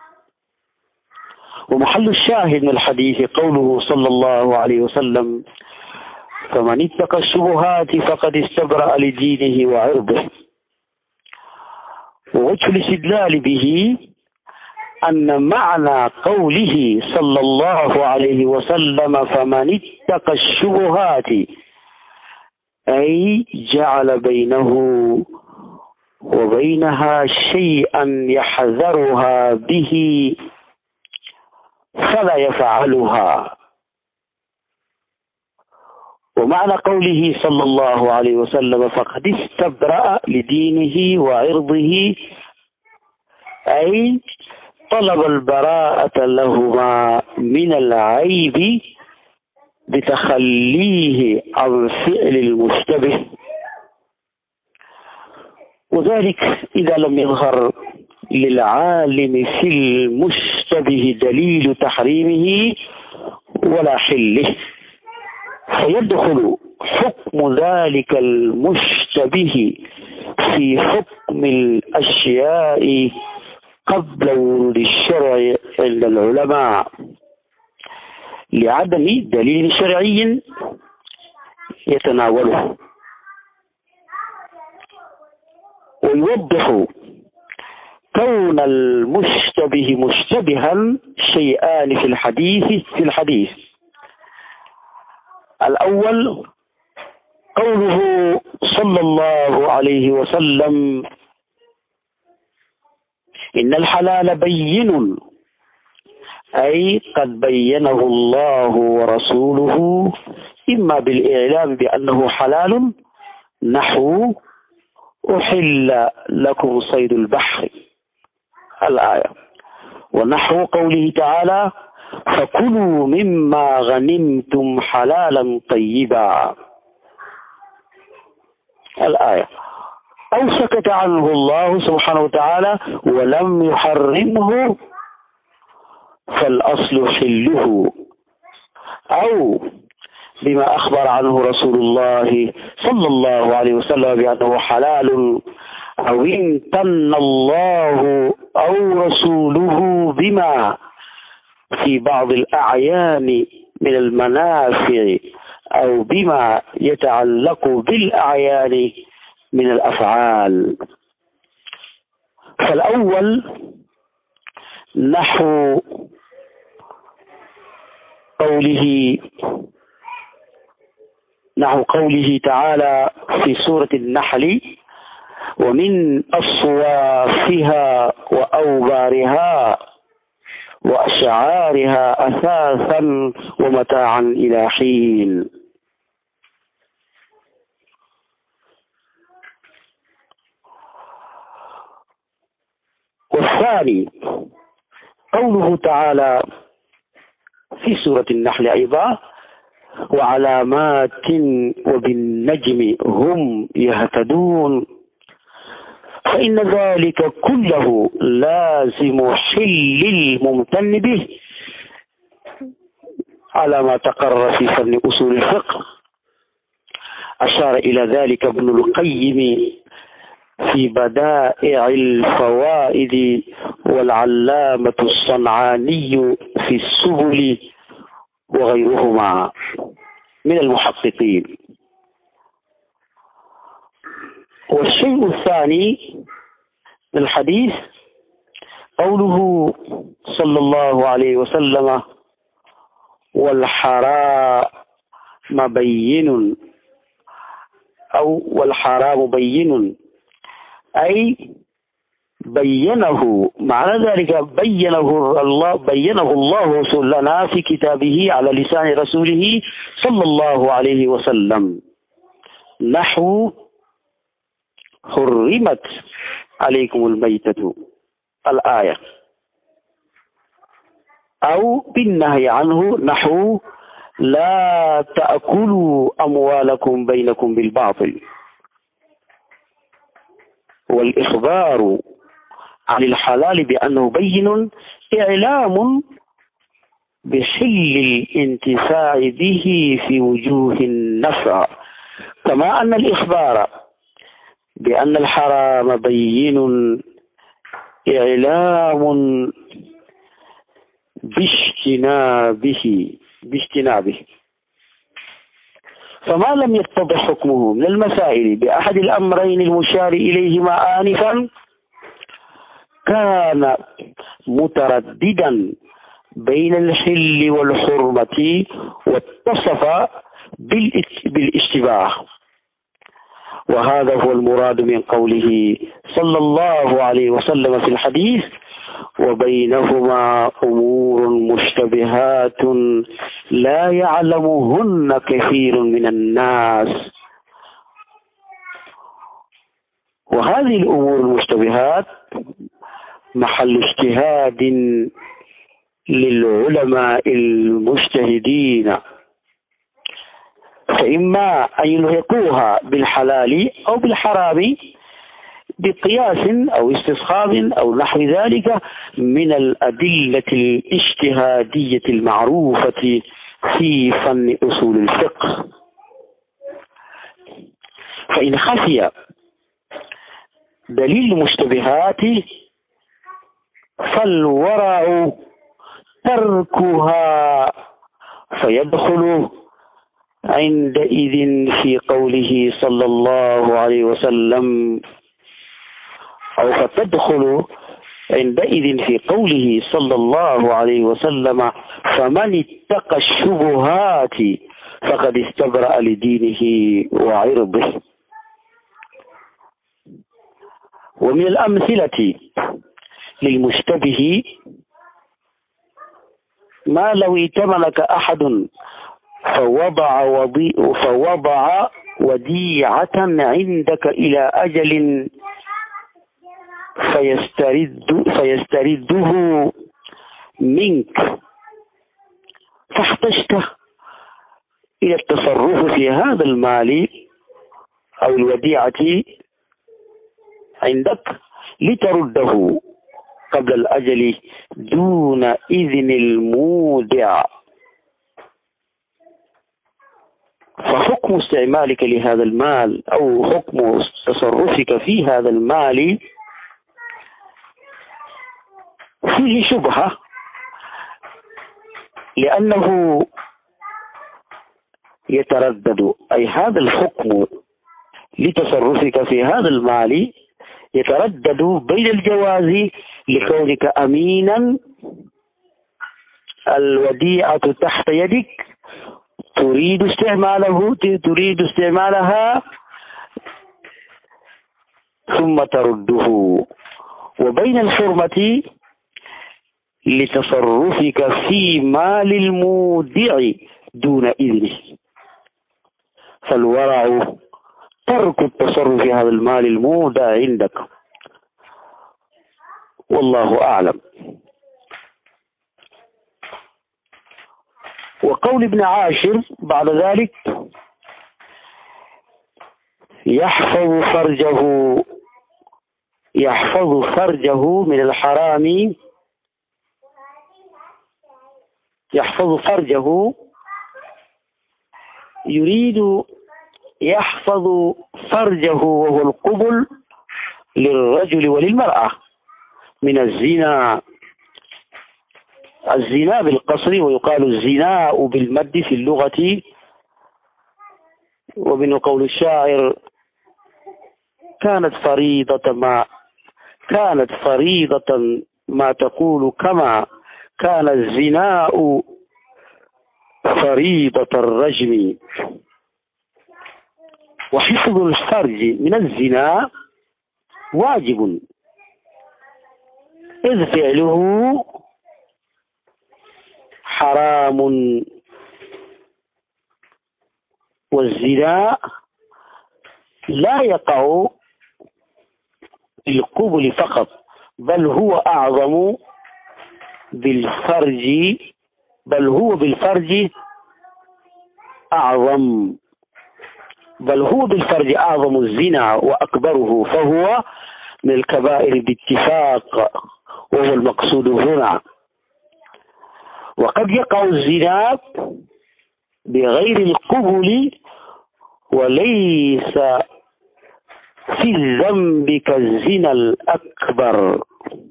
[SPEAKER 1] ومحل الشاهد من الحديث قوله صلى الله عليه وسلم: فمن اتقى الشبهات فقد استبرأ لدينه وعرضه. ووجه الاستدلال به أن معنى قوله صلى الله عليه وسلم فمن اتقى الشبهات أي جعل بينه وبينها شيئا يحذرها به فلا يفعلها. ومعنى قوله صلى الله عليه وسلم فقد استبرأ لدينه وعرضه أي طلب البراءة لهما من العيب بتخليه عن فعل المشتبه، وذلك إذا لم يظهر للعالم في المشتبه دليل تحريمه ولا حله، فيدخل حكم ذلك المشتبه في حكم الأشياء قبل ورود الشرع عند العلماء لعدم دليل شرعي يتناوله. ويوضح كون المشتبه مشتبها شيئان في الحديث. الأول قوله صلى الله عليه وسلم: إن الحلال بين، أي قد بينه الله ورسوله إما بالإعلام بأنه حلال نحو أحل لكم صيد البحر الآية، ونحو قوله تعالى فكلوا مما غنمتم حلالا طيبا الآية، أو سكت عنه الله سبحانه وتعالى ولم يحرمه فالأصل حله، أو بما أخبر عنه رسول الله صلى الله عليه وسلم بأنه حلال، أو امتن الله أو رسوله بما في بعض الأعيان من المنافع أو بما يتعلق بالأعيان من الأفعال. فالأول نحو قوله تعالى في سورة النحل ومن أصوافها وأوبارها وأشعارها أثاثا ومتاعا إلى حين. والثاني قوله تعالى في سورة النحل أيضا وعلامات وبالنجم هم يهتدون، فإن ذلك كله لازم حل الممتن به على ما تقرر في فن أصول الفقه. أشار إلى ذلك ابن القيم في بدائع الفوائد، والعلامة الصنعاني في السبل، وغيرهما من المحققين. والشيء الثاني من الحديث قوله صلى الله عليه وسلم والحرام بين، أو والحرام بين، أي بينه، معنى ذلك بينه الله لنا في كتابه على لسان رسوله صلى الله عليه وسلم، نحو حرمت عليكم الميتة الآية، أو بالنهي عنه نحو لا تأكلوا أموالكم بينكم بالباطل. والإخبار عن الحلال بأنه بين إعلام بحل الانتفاع به في وجوه النفع، كما أن الإخبار بأن الحرام بين إعلام باجتنابه. فما لم يتضح حكمه من المسائل بأحد الأمرين المشار إليهما آنفا كان مترددا بين الحل والحرمة، واتصف بالاشتباه. وهذا هو المراد من قوله صلى الله عليه وسلم في الحديث وبينهما أمور مشتبهات لا يعلمهن كثير من الناس. وهذه الأمور المشتبهات محل اجتهاد للعلماء المجتهدين، فإما أن يلحقوها بالحلال أو بالحرام بقياس أو استصحاب أو نحو ذلك من الأدلة الاجتهادية المعروفة في فن أصول الفقه. فإن خفي دليل المشتبهات فالورع تركها، فيدخل عندئذ في قوله صلى الله عليه وسلم، أو فتدخل عندئذ في قوله صلى الله عليه وسلم فمن اتقى الشبهات فقد استبرأ لدينه وعرضه. ومن الأمثلة للمشتبه ما لو ائتمنك أحد فوضع وديعة عندك إلى أجل فيسترده منك فاحتجت إلى التصرف في هذا المال أو الوديعة عندك لترده قبل الأجل دون إذن المودع، فحكم استعمالك لهذا المال أو حكم تصرفك في هذا المال فيه شبهة، لأنه يتردد، أي هذا الحكم لتصرفك في هذا المال يتردد بين الجواز لكونك أمينا، الوديعة تحت يدك تريد استعمالها ثم ترده، وبين الحرمة لتصرفك في مال المودع دون إذنه، فالورع ترك التصرف في هذا المال المودع عندك، والله أعلم. وقول ابن عاشر بعد ذلك: يحفظ فرجه من الحرام، يحفظ فرجه يريد يحفظ فرجه وهو القبل للرجل وللمرأة من الزنا بالقصر، ويقال الزناء بالمد في اللغة، ومن قول الشاعر: كانت فريضة ما تقول كما كان الزناء فريضة الرجم. وحفظ الفرج من الزنا واجب، إذ فعله حرام، والزنا لا يقع بالقبل فقط، بل هو أعظم بالفرج، أعظم الزنا وأكبره، فهو من الكبائر باتفاق، وهو المقصود هنا. وقد يقع الزنا بغير القبل وليس في الذنب كالزنا الأكبر،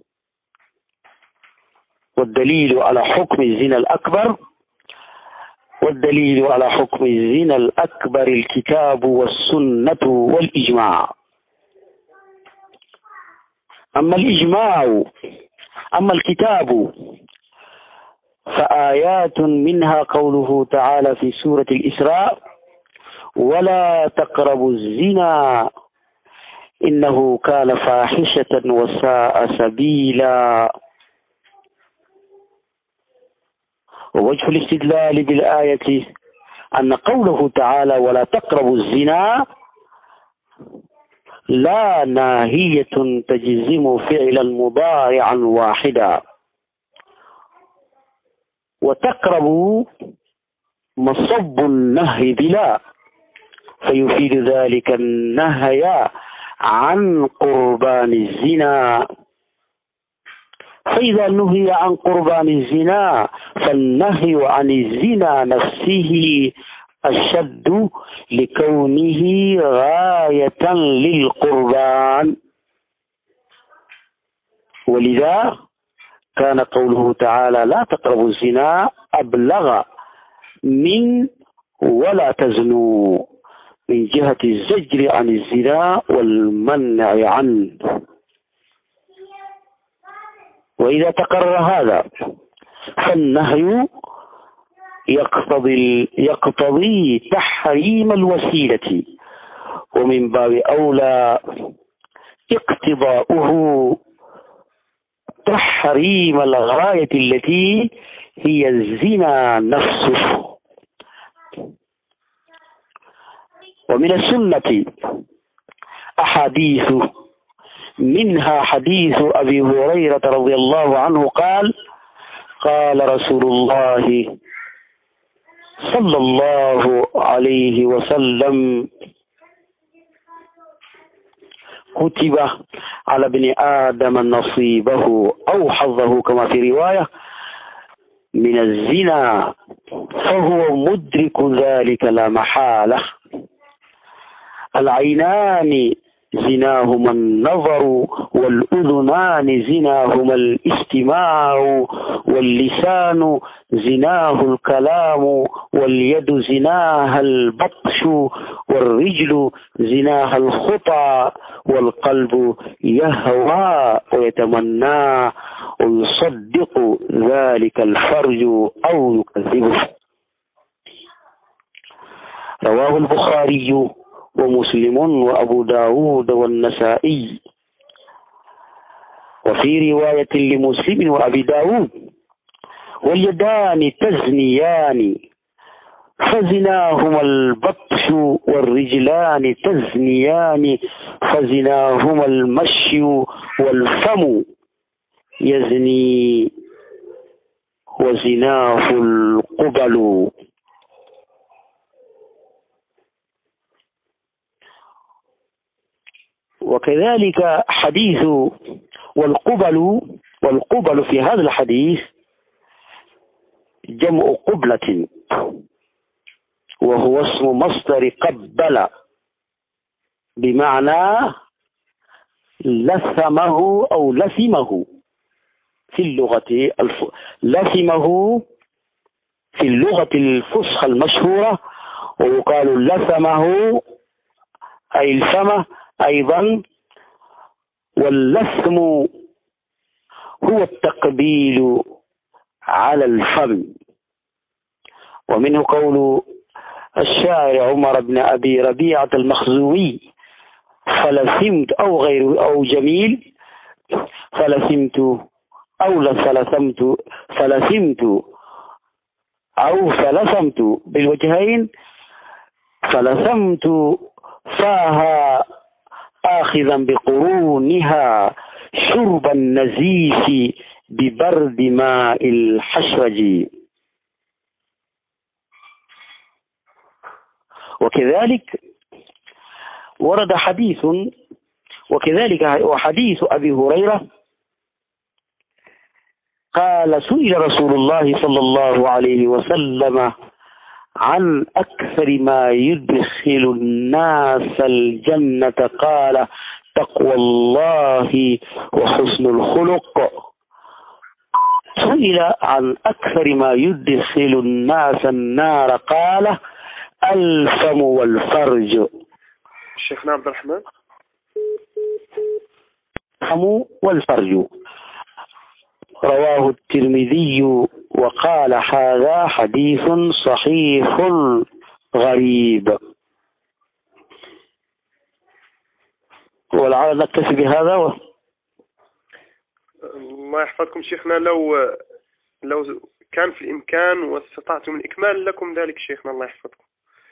[SPEAKER 1] والدليل على حكم الزنا الأكبر الكتاب والسنة والإجماع. أما الكتاب فآيات منها قوله تعالى في سورة الإسراء: ولا تقربوا الزنا إنه كان فاحشة وساء سبيلا. ووجه الاستدلال بالآية أن قوله تعالى ولا تقربوا الزنا لا ناهية تجزم فعلا مضارعا واحدا، وتقربوا مصب النهي بلا، فيفيد ذلك النهي عن قربان الزنا، فإذا نهي عن قربان الزنا فالنهي عن الزنا نفسه أشد لكونه غاية للقربان، ولذا كان قوله تعالى لا تقربوا الزنا أبلغ من ولا تزنوا، من جهة الزجر عن الزنا والمنع عنه. وإذا تقرر هذا فالنهي يقتضي تحريم الوسيلة، ومن باب أولى اقتضاؤه تحريم الغاية التي هي الزنا نفسه. ومن السنة أحاديث، منها حديث أبي هريرة رضي الله عنه قال: قال رسول الله صلى الله عليه وسلم: كتب على ابن آدم نصيبه أو حظه كما في رواية من الزنا فهو مدرك ذلك لا محالة. العينان زناهما النظر، والأذنان زناهما الاستماع، واللسان زناه الكلام، واليد زناها البطش، والرجل زناها الخطى، والقلب يهوى ويتمنى ويصدق ذلك الفرج أو يكذبه. رواه البخاري ومسلم وأبو داود والنسائي. وفي رواية لمسلم وأبي داود: واليدان تزنيان فزناهما البطش، والرجلان تزنيان فزناهما المشي، والفم يزني وزناه القبل. وكذلك حديث والقبل في هذا الحديث جمع قبلة، وهو اسم مصدر قبل بمعنى لثمه أو لثمه في اللغة لثمه في اللغة الفصحى المشهورة، ويقال لثمه أي الفم أيضا. واللثم هو التقبيل على الفم. ومنه قول الشاعر عمر بن أبي ربيعة المخزومي: فلثمت أو غير أو جميل، فلثمت أو لثلثمت، فلثمت أو فلثمت بالوجهين، فلثمت فاها آخذا بقرونها شرب النزيف ببرد ماء الحشرج. وكذلك ورد حديث، وكذلك وحديث أبي هريرة قال: سئل رسول الله صلى الله عليه وسلم عن أكثر ما يدخل الناس الجنة، قال: تقوى الله وحسن الخلق. سئل عن أكثر ما يدخل الناس النار، قال: الفم والفرج.
[SPEAKER 2] شيخنا عبد الرحمن.
[SPEAKER 1] الفم والفرج. رواه الترمذي وقال: هذا حديث صحيح غريب. ولعل نكتفي بهذا.
[SPEAKER 2] الله يحفظكم شيخنا. لو كان في الإمكان واستطعتم الإكمال لكم ذلك شيخنا، الله يحفظكم.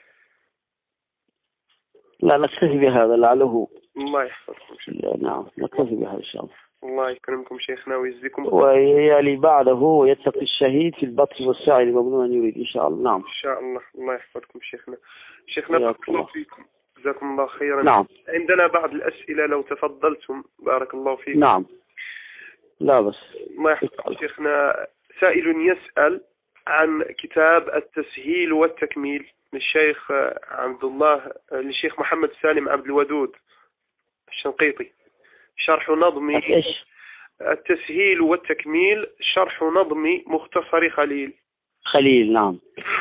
[SPEAKER 1] لا، نكتفي بهذا لعله.
[SPEAKER 2] الله يحفظكم شيخنا.
[SPEAKER 1] نعم، نكتفي بهذا إن شاء الله.
[SPEAKER 2] الله يكرمكم شيخنا ويجزيكم.
[SPEAKER 1] ويلي بعده ويتقي الشهيد في البطن والسعي ممنوع أن يريد إن شاء الله. نعم
[SPEAKER 2] إن شاء الله. الله يحفظكم شيخنا بارك الله فيكم، جزاكم الله خيرا.
[SPEAKER 1] نعم.
[SPEAKER 2] عندنا بعض الأسئلة لو تفضلتم. بارك الله فيكم.
[SPEAKER 1] نعم. لا بس.
[SPEAKER 2] الله يحفظكم شيخنا. سائل يسأل عن كتاب التسهيل والتكميل للشيخ للشيخ محمد سالم عبد الودود الشنقيطي، شرح نظم التسهيل والتكميل، شرح نظم مختصر خليل.
[SPEAKER 1] نعم.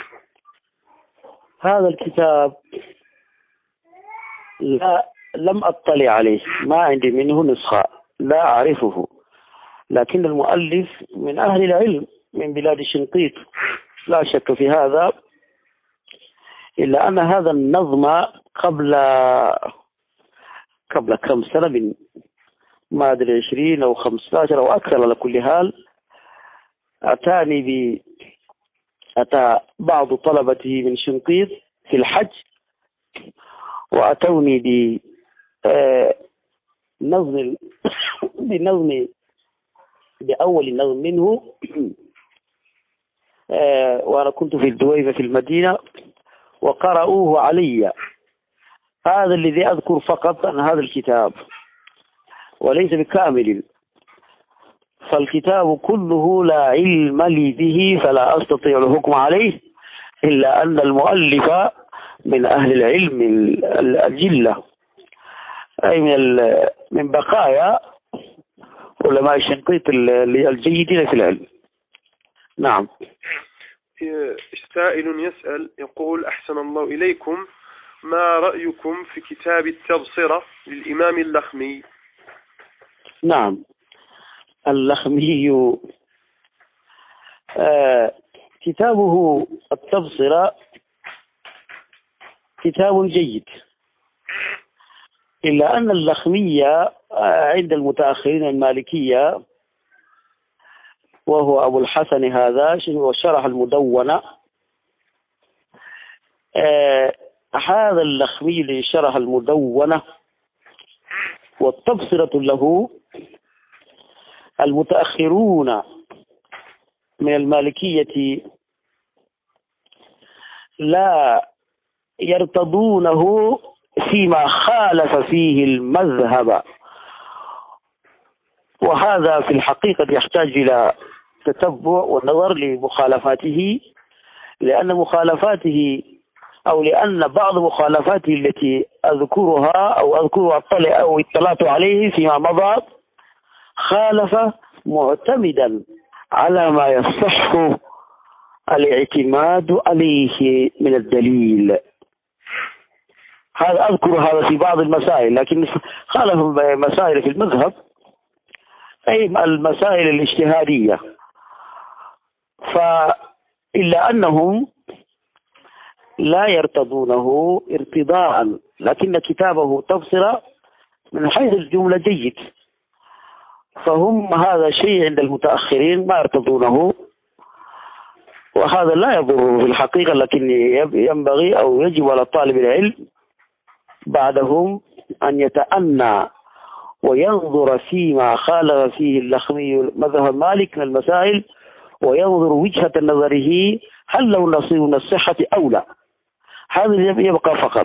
[SPEAKER 1] هذا الكتاب لم أطلع عليه، ما عندي منه نسخة، لا أعرفه، لكن المؤلف من أهل العلم من بلاد الشنقيط لا شك في هذا، إلا أن هذا النظم قبل كم سنة، ما أدري 20 أو 15 أو أكثر على كل حال، أتى بعض طلبته من شنقيط في الحج وأتوني بأول نظم منه وأنا كنت في الدويبة في المدينة وقرأوه علي. هذا الذي أذكر فقط عن هذا الكتاب وليس بكامل، فالكتاب كله لا علم لي به فلا أستطيع الحكم عليه، إلا أن المؤلف من أهل العلم الجلة، أي من بقايا علماء الشنقيط الجيدين في العلم. نعم.
[SPEAKER 2] سائل يسأل يقول: أحسن الله إليكم، ما رأيكم في كتاب التبصرة للإمام اللخمي؟
[SPEAKER 1] نعم، اللخمي كتابه التبصرة كتاب جيد، إلا أن اللخمية عند المتأخرين المالكية، وهو أبو الحسن هذا وشرح المدونة، هذا اللخمي الذي شرح المدونة والتبصرة له، المتأخرون من المالكية لا يرتضونه فيما خالف فيه المذهب، وهذا في الحقيقة يحتاج إلى تتبع والنظر لمخالفاته، لأن مخالفاته أو لأن بعض مخالفاته التي أذكرها أو أطلع أو اطلعت عليه فيما مضى خالف معتمدا على ما يصح الاعتماد عليه من الدليل. هذا أذكر هذا في بعض المسائل، لكن خالف مسائل في المذهب أي المسائل الاجتهادية، إلا أنهم لا يرتضونه ارتضاء، لكن كتابه تبصرة من حيث الجملة جيد، فهم هذا شيء عند المتأخرين ما يرتضونه، وهذا لا يضره في الحقيقة، لكن ينبغي أو يجب على طالب العلم بعدهم أن يتأنى وينظر فيما خالف فيه اللخمي مذهب مالك من المسائل، وينظر وجهة نظره هل لو نصير من الصحة أو لا، هذا يبقى فقط.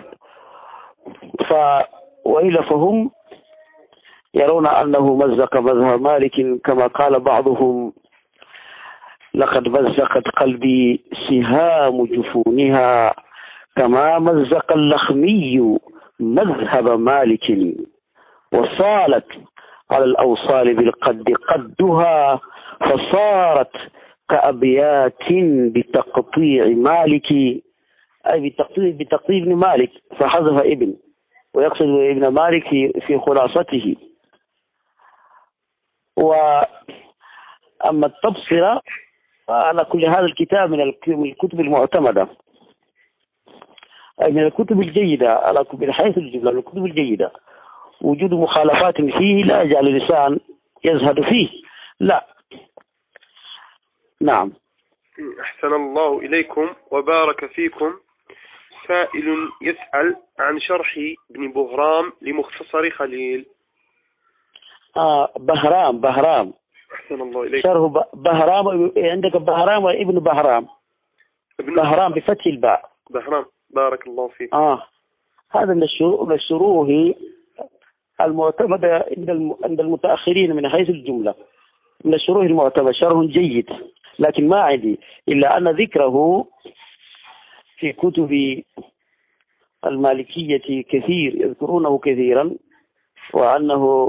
[SPEAKER 1] وإلا فهم يرون أنه مزق مذهب مالك كما قال بعضهم: لقد مزقت قلبي سهام جفونها كما مزق اللخمي مذهب مالك، وصالت على الأوصال بالقد قدها فصارت كأبيات بتقطيع مالك، أي بتقطيع ابن مالك، فحذف ابن ويقصد ابن مالك في خلاصته. وأما التبصرة على كل هذا الكتاب من الكتب المعتمدة، أي من الكتب الجيدة على حيث الجملة، من الكتب الجيدة. وجود مخالفات فيه لا يجعل الإنسان يزهد فيه، لا. نعم.
[SPEAKER 2] أحسن الله إليكم وبارك فيكم. سائل يسأل عن شرح ابن بهرام لمختصر خليل.
[SPEAKER 1] بهرام.
[SPEAKER 2] أحسن الله إليكم.
[SPEAKER 1] شرح بهرام، عندك بهرام وابن بهرام. بهرام بفتح الباء.
[SPEAKER 2] بهرام، بارك الله فيك.
[SPEAKER 1] هذا من الشروح المعتمدة عند المتأخرين من حيث الجملة، من الشروح المعتمدة، شرح جيد، لكن ما عندي إلا أن ذكره في كتب المالكية كثير، يذكرونه كثيرا، وأنه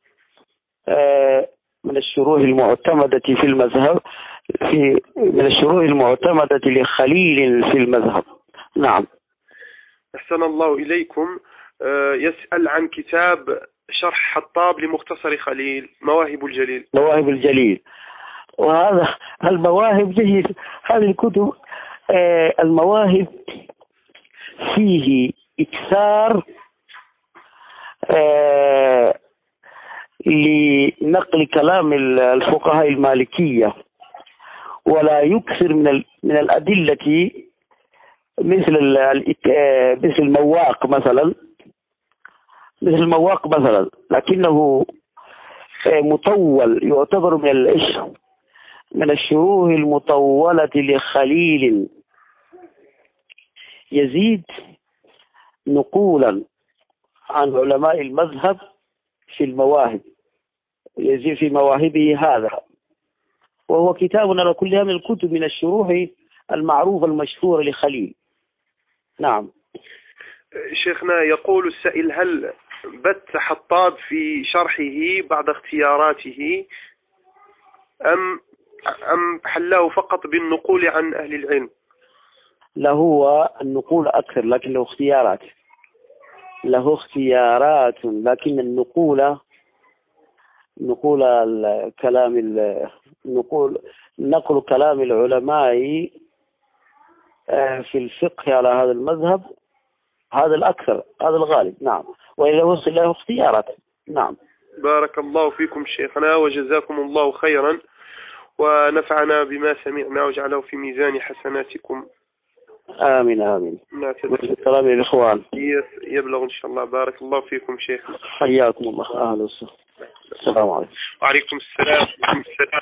[SPEAKER 1] من الشروح المعتمدة في المذهب، من الشروح المعتمدة لخليل في المذهب. نعم.
[SPEAKER 2] أحسن الله إليكم. يسأل عن كتاب شرح حطاب لمختصر خليل، مواهب الجليل.
[SPEAKER 1] وهذا المواهب جيد. هذه الكتب المواهب فيه إكثار لنقل كلام الفقهاء المالكية، ولا يكثر من الأدلة مثل المواق مثلا، لكنه مطول، يعتبر من من الشروح المطولة لخليل يزيد نقولا عن علماء المذهب في المواهب، يزيد في مواهبه هذا، وهو كتاب على كلها من الكتب من الشروح المعروفة المشهورة لخليل. نعم.
[SPEAKER 2] شيخنا يقول السائل: هل بت حطاب في شرحه بعض اختياراته أم حله فقط بالنقول عن أهل العلم؟
[SPEAKER 1] له النقول أكثر لكن له اختيارات، لكن النقول نقل كلام العلماء في الفقه على هذا المذهب هذا الأكثر، هذا الغالب. نعم. وإذا وصل له اختيارات. نعم.
[SPEAKER 2] بارك الله فيكم شيخنا وجزاكم الله خيرا، ونفعنا بما سمعنا وجعله في ميزان حسناتكم.
[SPEAKER 1] آمين آمين. السلام الإخوان.
[SPEAKER 2] يبلغ إن شاء الله. بارك الله فيكم شيخنا.
[SPEAKER 1] حياكم الله. أهلا وسهلا. السلام عليكم.
[SPEAKER 2] وعليكم السلام.